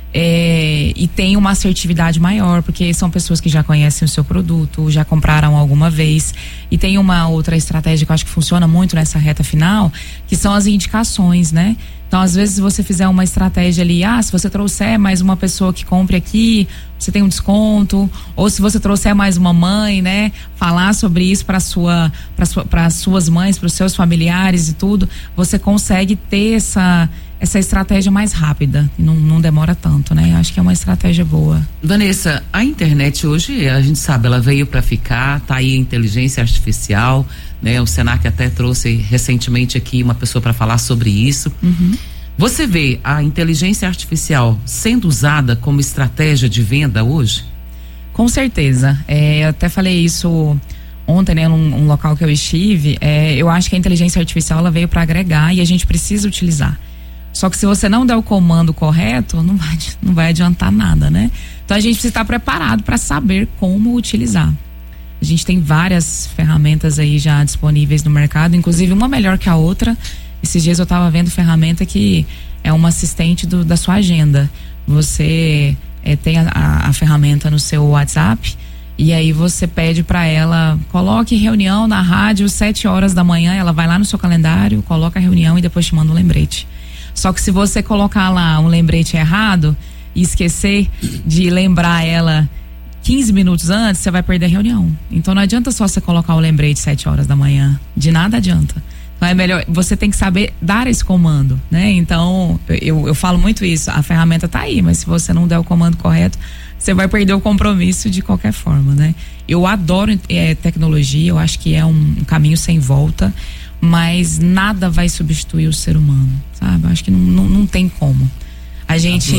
S7: É, e tem uma assertividade maior, porque são pessoas que já conhecem o seu produto, já compraram alguma vez. E tem uma outra estratégia que eu acho que funciona muito nessa reta final, que são as indicações, né? Então, às vezes, se você fizer uma estratégia ali, ah, se você trouxer mais uma pessoa que compre aqui, você tem um desconto, ou se você trouxer mais uma mãe, né? Falar sobre isso para sua, para sua, para as suas mães, para os seus familiares e tudo, você consegue ter essa essa estratégia mais rápida, não, não demora tanto, né? Acho que é uma estratégia boa.
S4: Vanessa, a internet hoje, a gente sabe, ela veio para ficar, tá aí a inteligência artificial, né? O Senac até trouxe recentemente aqui uma pessoa para falar sobre isso.
S7: Uhum.
S4: Você vê a inteligência artificial sendo usada como estratégia de venda hoje?
S7: Com certeza. É, eu até falei isso ontem, né, num, num local que eu estive. É, eu acho que a inteligência artificial ela veio para agregar e a gente precisa utilizar. Só que se você não der o comando correto, não vai, não vai adiantar nada, né? Então a gente precisa estar preparado para saber como utilizar. A gente tem várias ferramentas aí já disponíveis no mercado, inclusive uma melhor que a outra. Esses dias eu estava vendo ferramenta que é uma assistente do, da sua agenda. Você é, tem a, a, a ferramenta no seu WhatsApp e aí você pede para ela, coloque reunião na rádio sete horas da manhã, ela vai lá no seu calendário, coloca a reunião e depois te manda um lembrete. Só que se você colocar lá um lembrete errado e esquecer de lembrar ela quinze minutos antes, você vai perder a reunião. Então não adianta só você colocar o lembrete sete horas da manhã. De nada adianta. Então é melhor, você tem que saber dar esse comando, né? Então eu, eu falo muito isso, a ferramenta tá aí, mas se você não der o comando correto, você vai perder o compromisso de qualquer forma, né? Eu adoro é, tecnologia, eu acho que é um, um caminho sem volta, mas nada vai substituir o ser humano, sabe? Eu acho que não, não, não tem como. A gente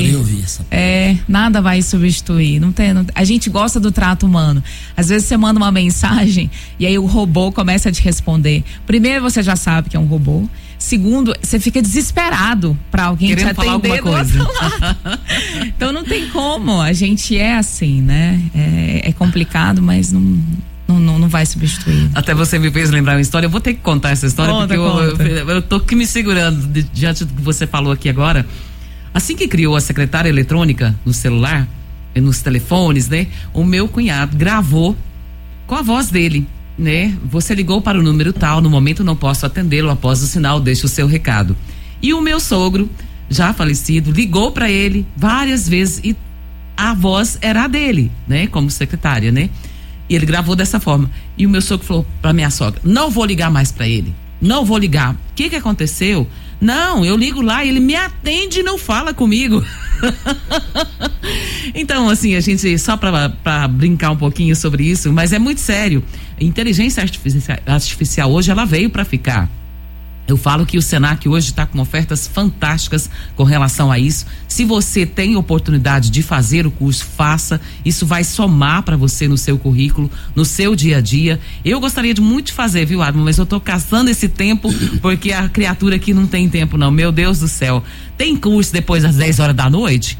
S7: é, nada vai substituir, não tem, não, a gente gosta do trato humano. Às vezes você manda uma mensagem e aí o robô começa a te responder. Primeiro, você já sabe que é um robô. Segundo, você fica desesperado para alguém querendo te atender do outro lado. Então não tem como, a gente é assim, né? É, é complicado, mas não Não, não, não vai substituir.
S4: Até você me fez lembrar uma história. Eu vou ter que contar essa história, conta, porque eu, eu, eu tô aqui me segurando de, diante do que você falou aqui agora. Assim que criou a secretária eletrônica no celular, nos telefones, né? O meu cunhado gravou com a voz dele, né? Você ligou para o número tal, no momento não posso atendê-lo, após o sinal deixe o seu recado. E o meu sogro, já falecido, ligou para ele várias vezes e a voz era a dele, né? Como secretária, né? E ele gravou dessa forma. E o meu sogro falou pra minha sogra: não vou ligar mais pra ele. Não vou ligar. O que que aconteceu? Não, eu ligo lá e ele me atende e não fala comigo. Então, assim, a gente, só pra, pra brincar um pouquinho sobre isso, mas é muito sério. A inteligência artificial, artificial hoje, ela veio pra ficar. Eu falo que o Senac hoje está com ofertas fantásticas com relação a isso. Se você tem oportunidade de fazer o curso, faça. Isso vai somar para você no seu currículo, no seu dia a dia. Eu gostaria de muito de fazer, viu, Admo? Mas eu tô caçando esse tempo porque a criatura aqui não tem tempo, não. Meu Deus do céu. Tem curso depois das dez horas da noite?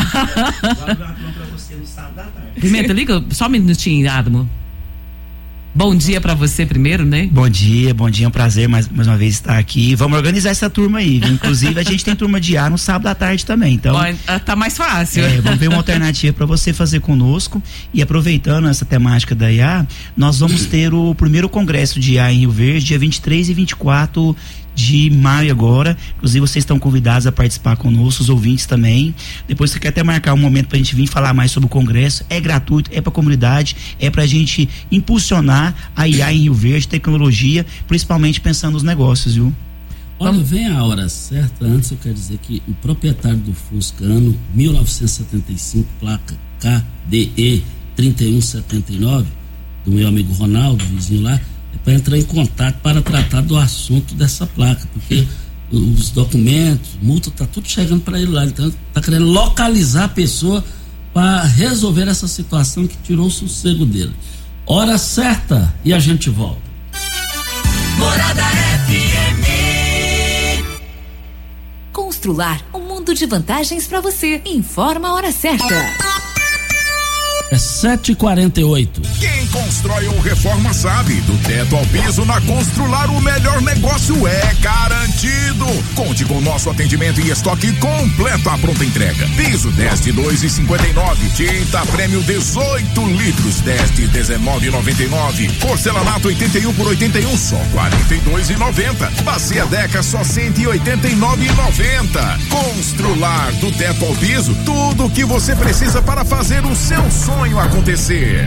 S4: Pimenta, liga só um minutinho, Admo. Bom dia pra você primeiro, né?
S8: Bom dia, bom dia, é um prazer mais, mais uma vez estar aqui. Vamos organizar essa turma aí, viu? Inclusive a gente tem turma de A no sábado à tarde também, então...
S4: Bom, tá mais fácil.
S8: É, vamos ver uma alternativa para você fazer conosco. E aproveitando essa temática da I A, nós vamos ter o primeiro congresso de I A em Rio Verde, dia vinte e três e vinte e quatro de maio agora. Inclusive vocês estão convidados a participar conosco, os ouvintes também. Depois você quer até marcar um momento pra gente vir falar mais sobre o congresso. É gratuito, é pra comunidade, é pra gente impulsionar a I A em Rio Verde, tecnologia, principalmente pensando nos negócios, viu?
S3: Olha, vem a hora certa. Antes eu quero dizer que o proprietário do Fusca, ano mil novecentos e setenta e cinco, placa K D E trinta e um setenta e nove, do meu amigo Ronaldo, vizinho lá, é para entrar em contato para tratar do assunto dessa placa, porque os documentos, multa, tá tudo chegando para ele lá. Então tá querendo localizar a pessoa para resolver essa situação que tirou o sossego dele. Hora certa e a gente volta.
S14: Morada F M. Constrular um mundo de vantagens para você. Informa a hora certa.
S3: É sete e quarenta e oito.
S18: Quem constrói ou reforma sabe, do teto ao piso na Constrular o melhor negócio é garantido. Conte com nosso atendimento e estoque completo à pronta entrega. Piso dez de dois e cinquenta e nove, tinta prêmio dezoito litros, dez de dezenove e noventa e nove, porcelanato oitenta e um por oitenta e um, só quarenta e dois e noventa, bacia Deca só cento e oitenta e nove e noventa. Constrular do teto ao piso, tudo o que você precisa para fazer o seu sonho acontecer.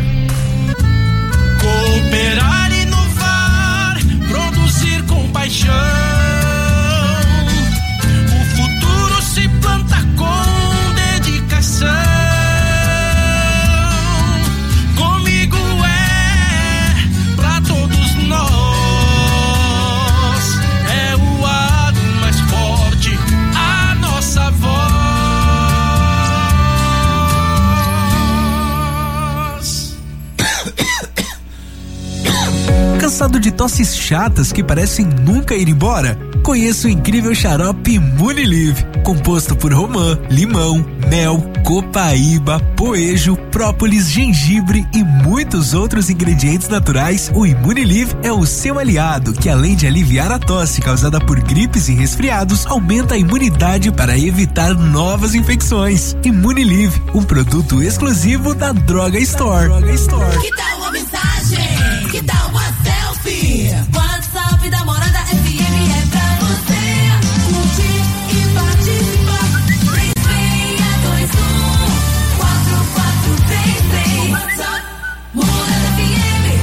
S17: Cooperar, inovar, produzir com paixão. O futuro se planta com dedicação. Comigo é pra todos nós. É o lado mais forte, a nossa voz.
S9: Cansado de tosses chatas que parecem nunca ir embora? Conheça o incrível xarope Imunilive, composto por romã, limão, mel, copaíba, poejo, própolis, gengibre e muitos outros ingredientes naturais. O Imunilive é o seu aliado, que além de aliviar a tosse causada por gripes e resfriados, aumenta a imunidade para evitar novas infecções. Imunilive, um produto exclusivo da Droga Store. Droga Store.
S2: Que tal uma mensagem? Que tal uma selfie? WhatsApp da Morada F M é pra você curtir e participar. três seis dois um quatro quatro três três. WhatsApp Morada F M.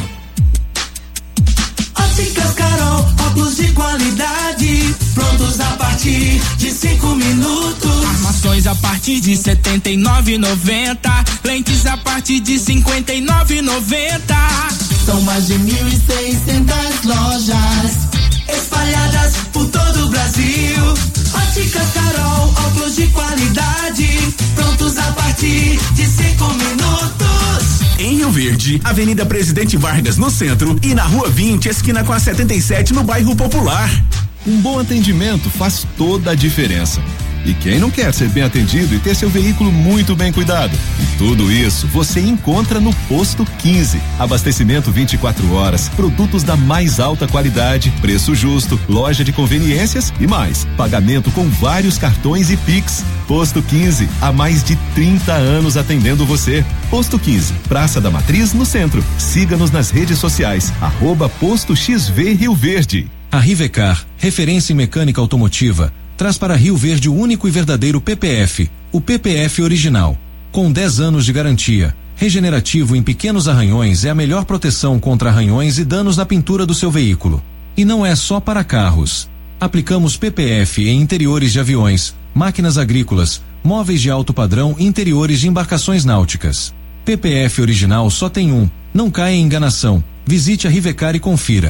S2: Óticas Carol, óculos de qualidade, prontos a partir de cinco minutos.
S17: Armações a partir de setenta e nove e noventa, lentes a partir de cinquenta e nove e noventa.
S2: São mais de mil e seiscentas lojas espalhadas por todo o Brasil. Óticas Carol, óculos de qualidade, prontos a partir de cinco minutos.
S18: Em Rio Verde, Avenida Presidente Vargas no centro e na Rua vinte, esquina com a setenta e sete no bairro Popular.
S22: Um bom atendimento faz toda a diferença. E quem não quer ser bem atendido e ter seu veículo muito bem cuidado? E tudo isso você encontra no Posto quinze. Abastecimento vinte e quatro horas, produtos da mais alta qualidade, preço justo, loja de conveniências e mais. Pagamento com vários cartões e Pix. Posto quinze, há mais de trinta anos atendendo você. Posto quinze, Praça da Matriz, no centro. Siga-nos nas redes sociais, arroba Posto X V Rio Verde.
S11: A Rivecar, referência em mecânica automotiva, traz para Rio Verde o único e verdadeiro P P F, o P P F original. Com dez anos de garantia, regenerativo em pequenos arranhões é a melhor proteção contra arranhões e danos na pintura do seu veículo. E não é só para carros. Aplicamos P P F em interiores de aviões, máquinas agrícolas, móveis de alto padrão e interiores de embarcações náuticas. P P F original só tem um, não caia em enganação. Visite a Rivecar e confira.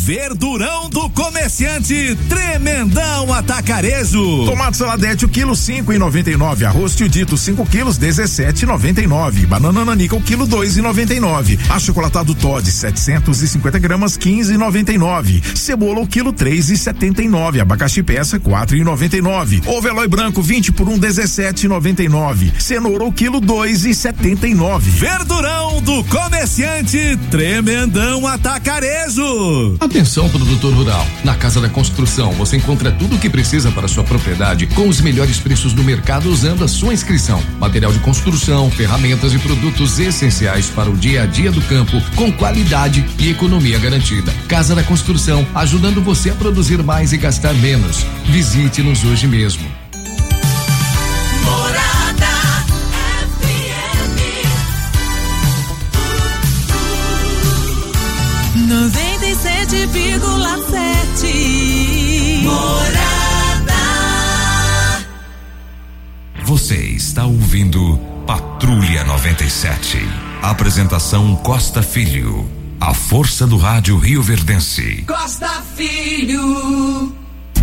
S25: Verdurão do Comerciante, Tremendão Atacarejo.
S5: Tomate saladete, o quilo cinco e noventa e nove. Arroz tio dito, cinco quilos, dezessete e noventa e nove. Banana nanica, o quilo dois e noventa e nove. Achocolatado Toddy, setecentos e cinquenta gramas, quinze e noventa e nove. Cebola, o quilo três e setenta e nove. Abacaxi peça, quatro e noventa e nove. Ovo Eloy branco, vinte por um, dezessete e noventa e nove. Cenoura, o quilo dois e setenta e nove.
S25: Verdurão do Comerciante, Tremendão Atacarejo.
S23: Atenção, produtor rural. Na Casa da Construção você encontra tudo o que precisa para sua propriedade com os melhores preços do mercado usando a sua inscrição. Material de construção, ferramentas e produtos essenciais para o dia a dia do campo com qualidade e economia garantida. Casa da Construção, ajudando você a produzir mais e gastar menos. Visite-nos hoje mesmo.
S2: noventa e sete vírgula sete Morada.
S1: Você está ouvindo Patrulha noventa e sete. Apresentação Costa Filho. A força do rádio rioverdense.
S2: Costa Filho.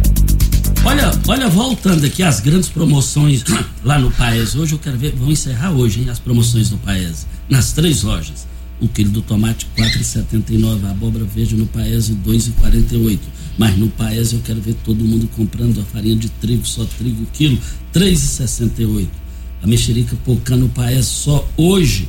S3: Olha, olha, voltando aqui às grandes promoções lá no Paes. Hoje eu quero ver, vão encerrar hoje, hein, as promoções do Paes. Nas três lojas. O quilo do tomate quatro e setenta e nove, a abóbora verde no Paese dois e quarenta e oito. Mas no Paese eu quero ver todo mundo comprando a farinha de trigo, só trigo quilo, três e sessenta e oito. A mexerica pocã no Paese só hoje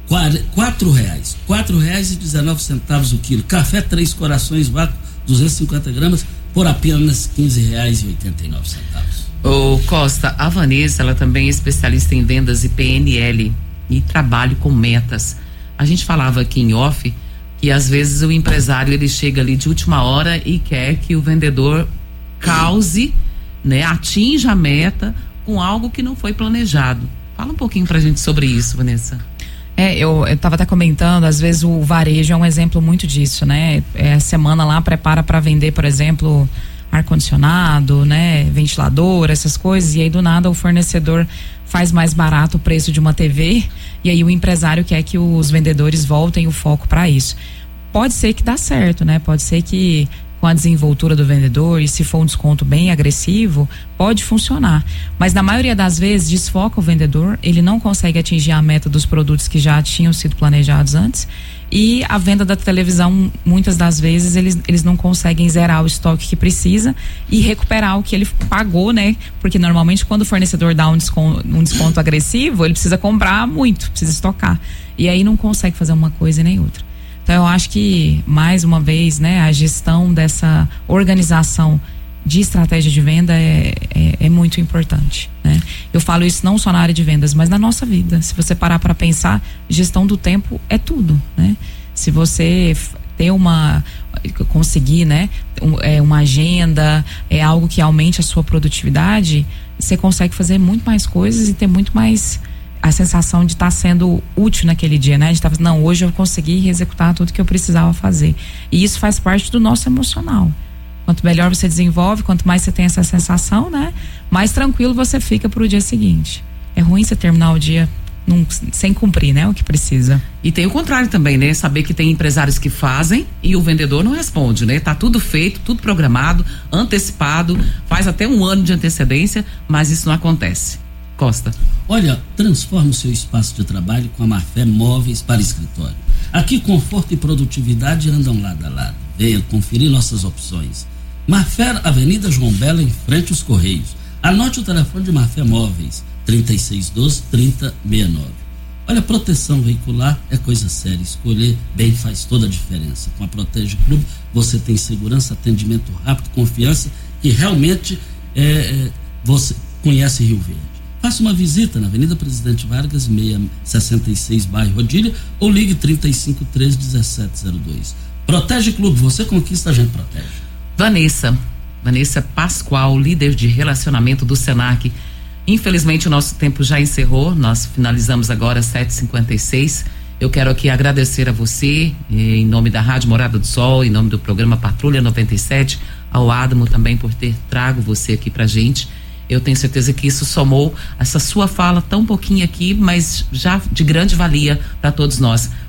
S3: quatro reais, quatro reais e dezenove centavos o quilo. Café Três Corações vácuo duzentos e cinquenta gramas por apenas quinze reais e oitenta e nove centavos.
S4: Ô Costa, a Vanessa, ela também é especialista em vendas e P N L e trabalho com metas. A gente falava aqui em off que às vezes o empresário ele chega ali de última hora e quer que o vendedor cause, né, atinja a meta com algo que não foi planejado. Fala um pouquinho pra gente sobre isso, Vanessa.
S7: É, eu, eu tava até comentando, às vezes o varejo é um exemplo muito disso, né? É, semana lá prepara para vender, por exemplo, ar-condicionado, né? Ventilador, essas coisas, e aí do nada o fornecedor faz mais barato o preço de uma T V e aí o empresário quer que os vendedores voltem o foco para isso. Pode ser que dá certo, né? Pode ser que com a desenvoltura do vendedor e se for um desconto bem agressivo, pode funcionar. Mas na maioria das vezes desfoca o vendedor, ele não consegue atingir a meta dos produtos que já tinham sido planejados antes e a venda da televisão, muitas das vezes eles, eles não conseguem zerar o estoque que precisa e recuperar o que ele pagou, né? Porque normalmente quando o fornecedor dá um desconto, um desconto agressivo, ele precisa comprar muito, precisa estocar e aí não consegue fazer uma coisa e nem outra. Então eu acho que, mais uma vez, né, a gestão dessa organização de estratégia de venda é, é, é muito importante, né? Eu falo isso não só na área de vendas, mas na nossa vida. Se você parar para pensar, gestão do tempo é tudo, né? Se você ter uma, conseguir, né, um, é, uma agenda, é algo que aumente a sua produtividade, você consegue fazer muito mais coisas e ter muito mais a sensação de estar tá sendo útil naquele dia, né? De estar tá, não, hoje eu consegui executar tudo que eu precisava fazer. E isso faz parte do nosso emocional. Quanto melhor você desenvolve, quanto mais você tem essa sensação, né? Mais tranquilo você fica pro dia seguinte. É ruim você terminar o dia num, sem cumprir, né? O que precisa.
S4: E tem o contrário também, né? Saber que tem empresários que fazem e o vendedor não responde, né? Tá tudo feito, tudo programado, antecipado, faz até um ano de antecedência, mas isso não acontece. Costa.
S3: Olha, transforme o seu espaço de trabalho com a Marfé Móveis para Escritório. Aqui conforto e produtividade andam lado a lado. Venha conferir nossas opções. Marfé, Avenida João Belo, em frente aos Correios. Anote o telefone de Marfé Móveis, trinta e seis doze, trinta sessenta e nove. Olha, proteção veicular é coisa séria. Escolher bem faz toda a diferença. Com a Protege Clube, você tem segurança, atendimento rápido, confiança e realmente é, é, você conhece Rio Verde. Faça uma visita na Avenida Presidente Vargas, seiscentos e sessenta e seis, bairro Rodilha, ou ligue trinta e cinco, treze, dezessete zero dois. Protege Clube, você conquista, a gente protege.
S4: Vanessa, Vanessa Pascoal, líder de relacionamento do Senac. Infelizmente o nosso tempo já encerrou, nós finalizamos agora às sete e cinquenta e seis. Eu quero aqui agradecer a você, em nome da Rádio Morada do Sol, em nome do programa Patrulha noventa e sete, ao Adamo também por ter trago você aqui pra gente. Eu tenho certeza que isso somou essa sua fala tão pouquinho aqui, mas já de grande valia para todos nós.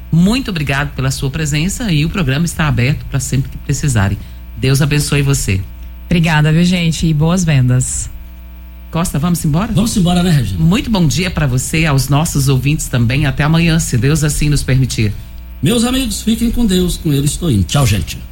S4: Muito obrigado pela sua presença e o programa está aberto para sempre que precisarem. Deus abençoe você.
S7: Obrigada, viu, gente? E boas vendas.
S4: Costa, vamos embora?
S3: Vamos embora, né, Regina?
S4: Muito bom dia para você, aos nossos ouvintes também. Até amanhã, se Deus assim nos permitir.
S3: Meus amigos, fiquem com Deus. Com ele estou indo. Tchau, gente.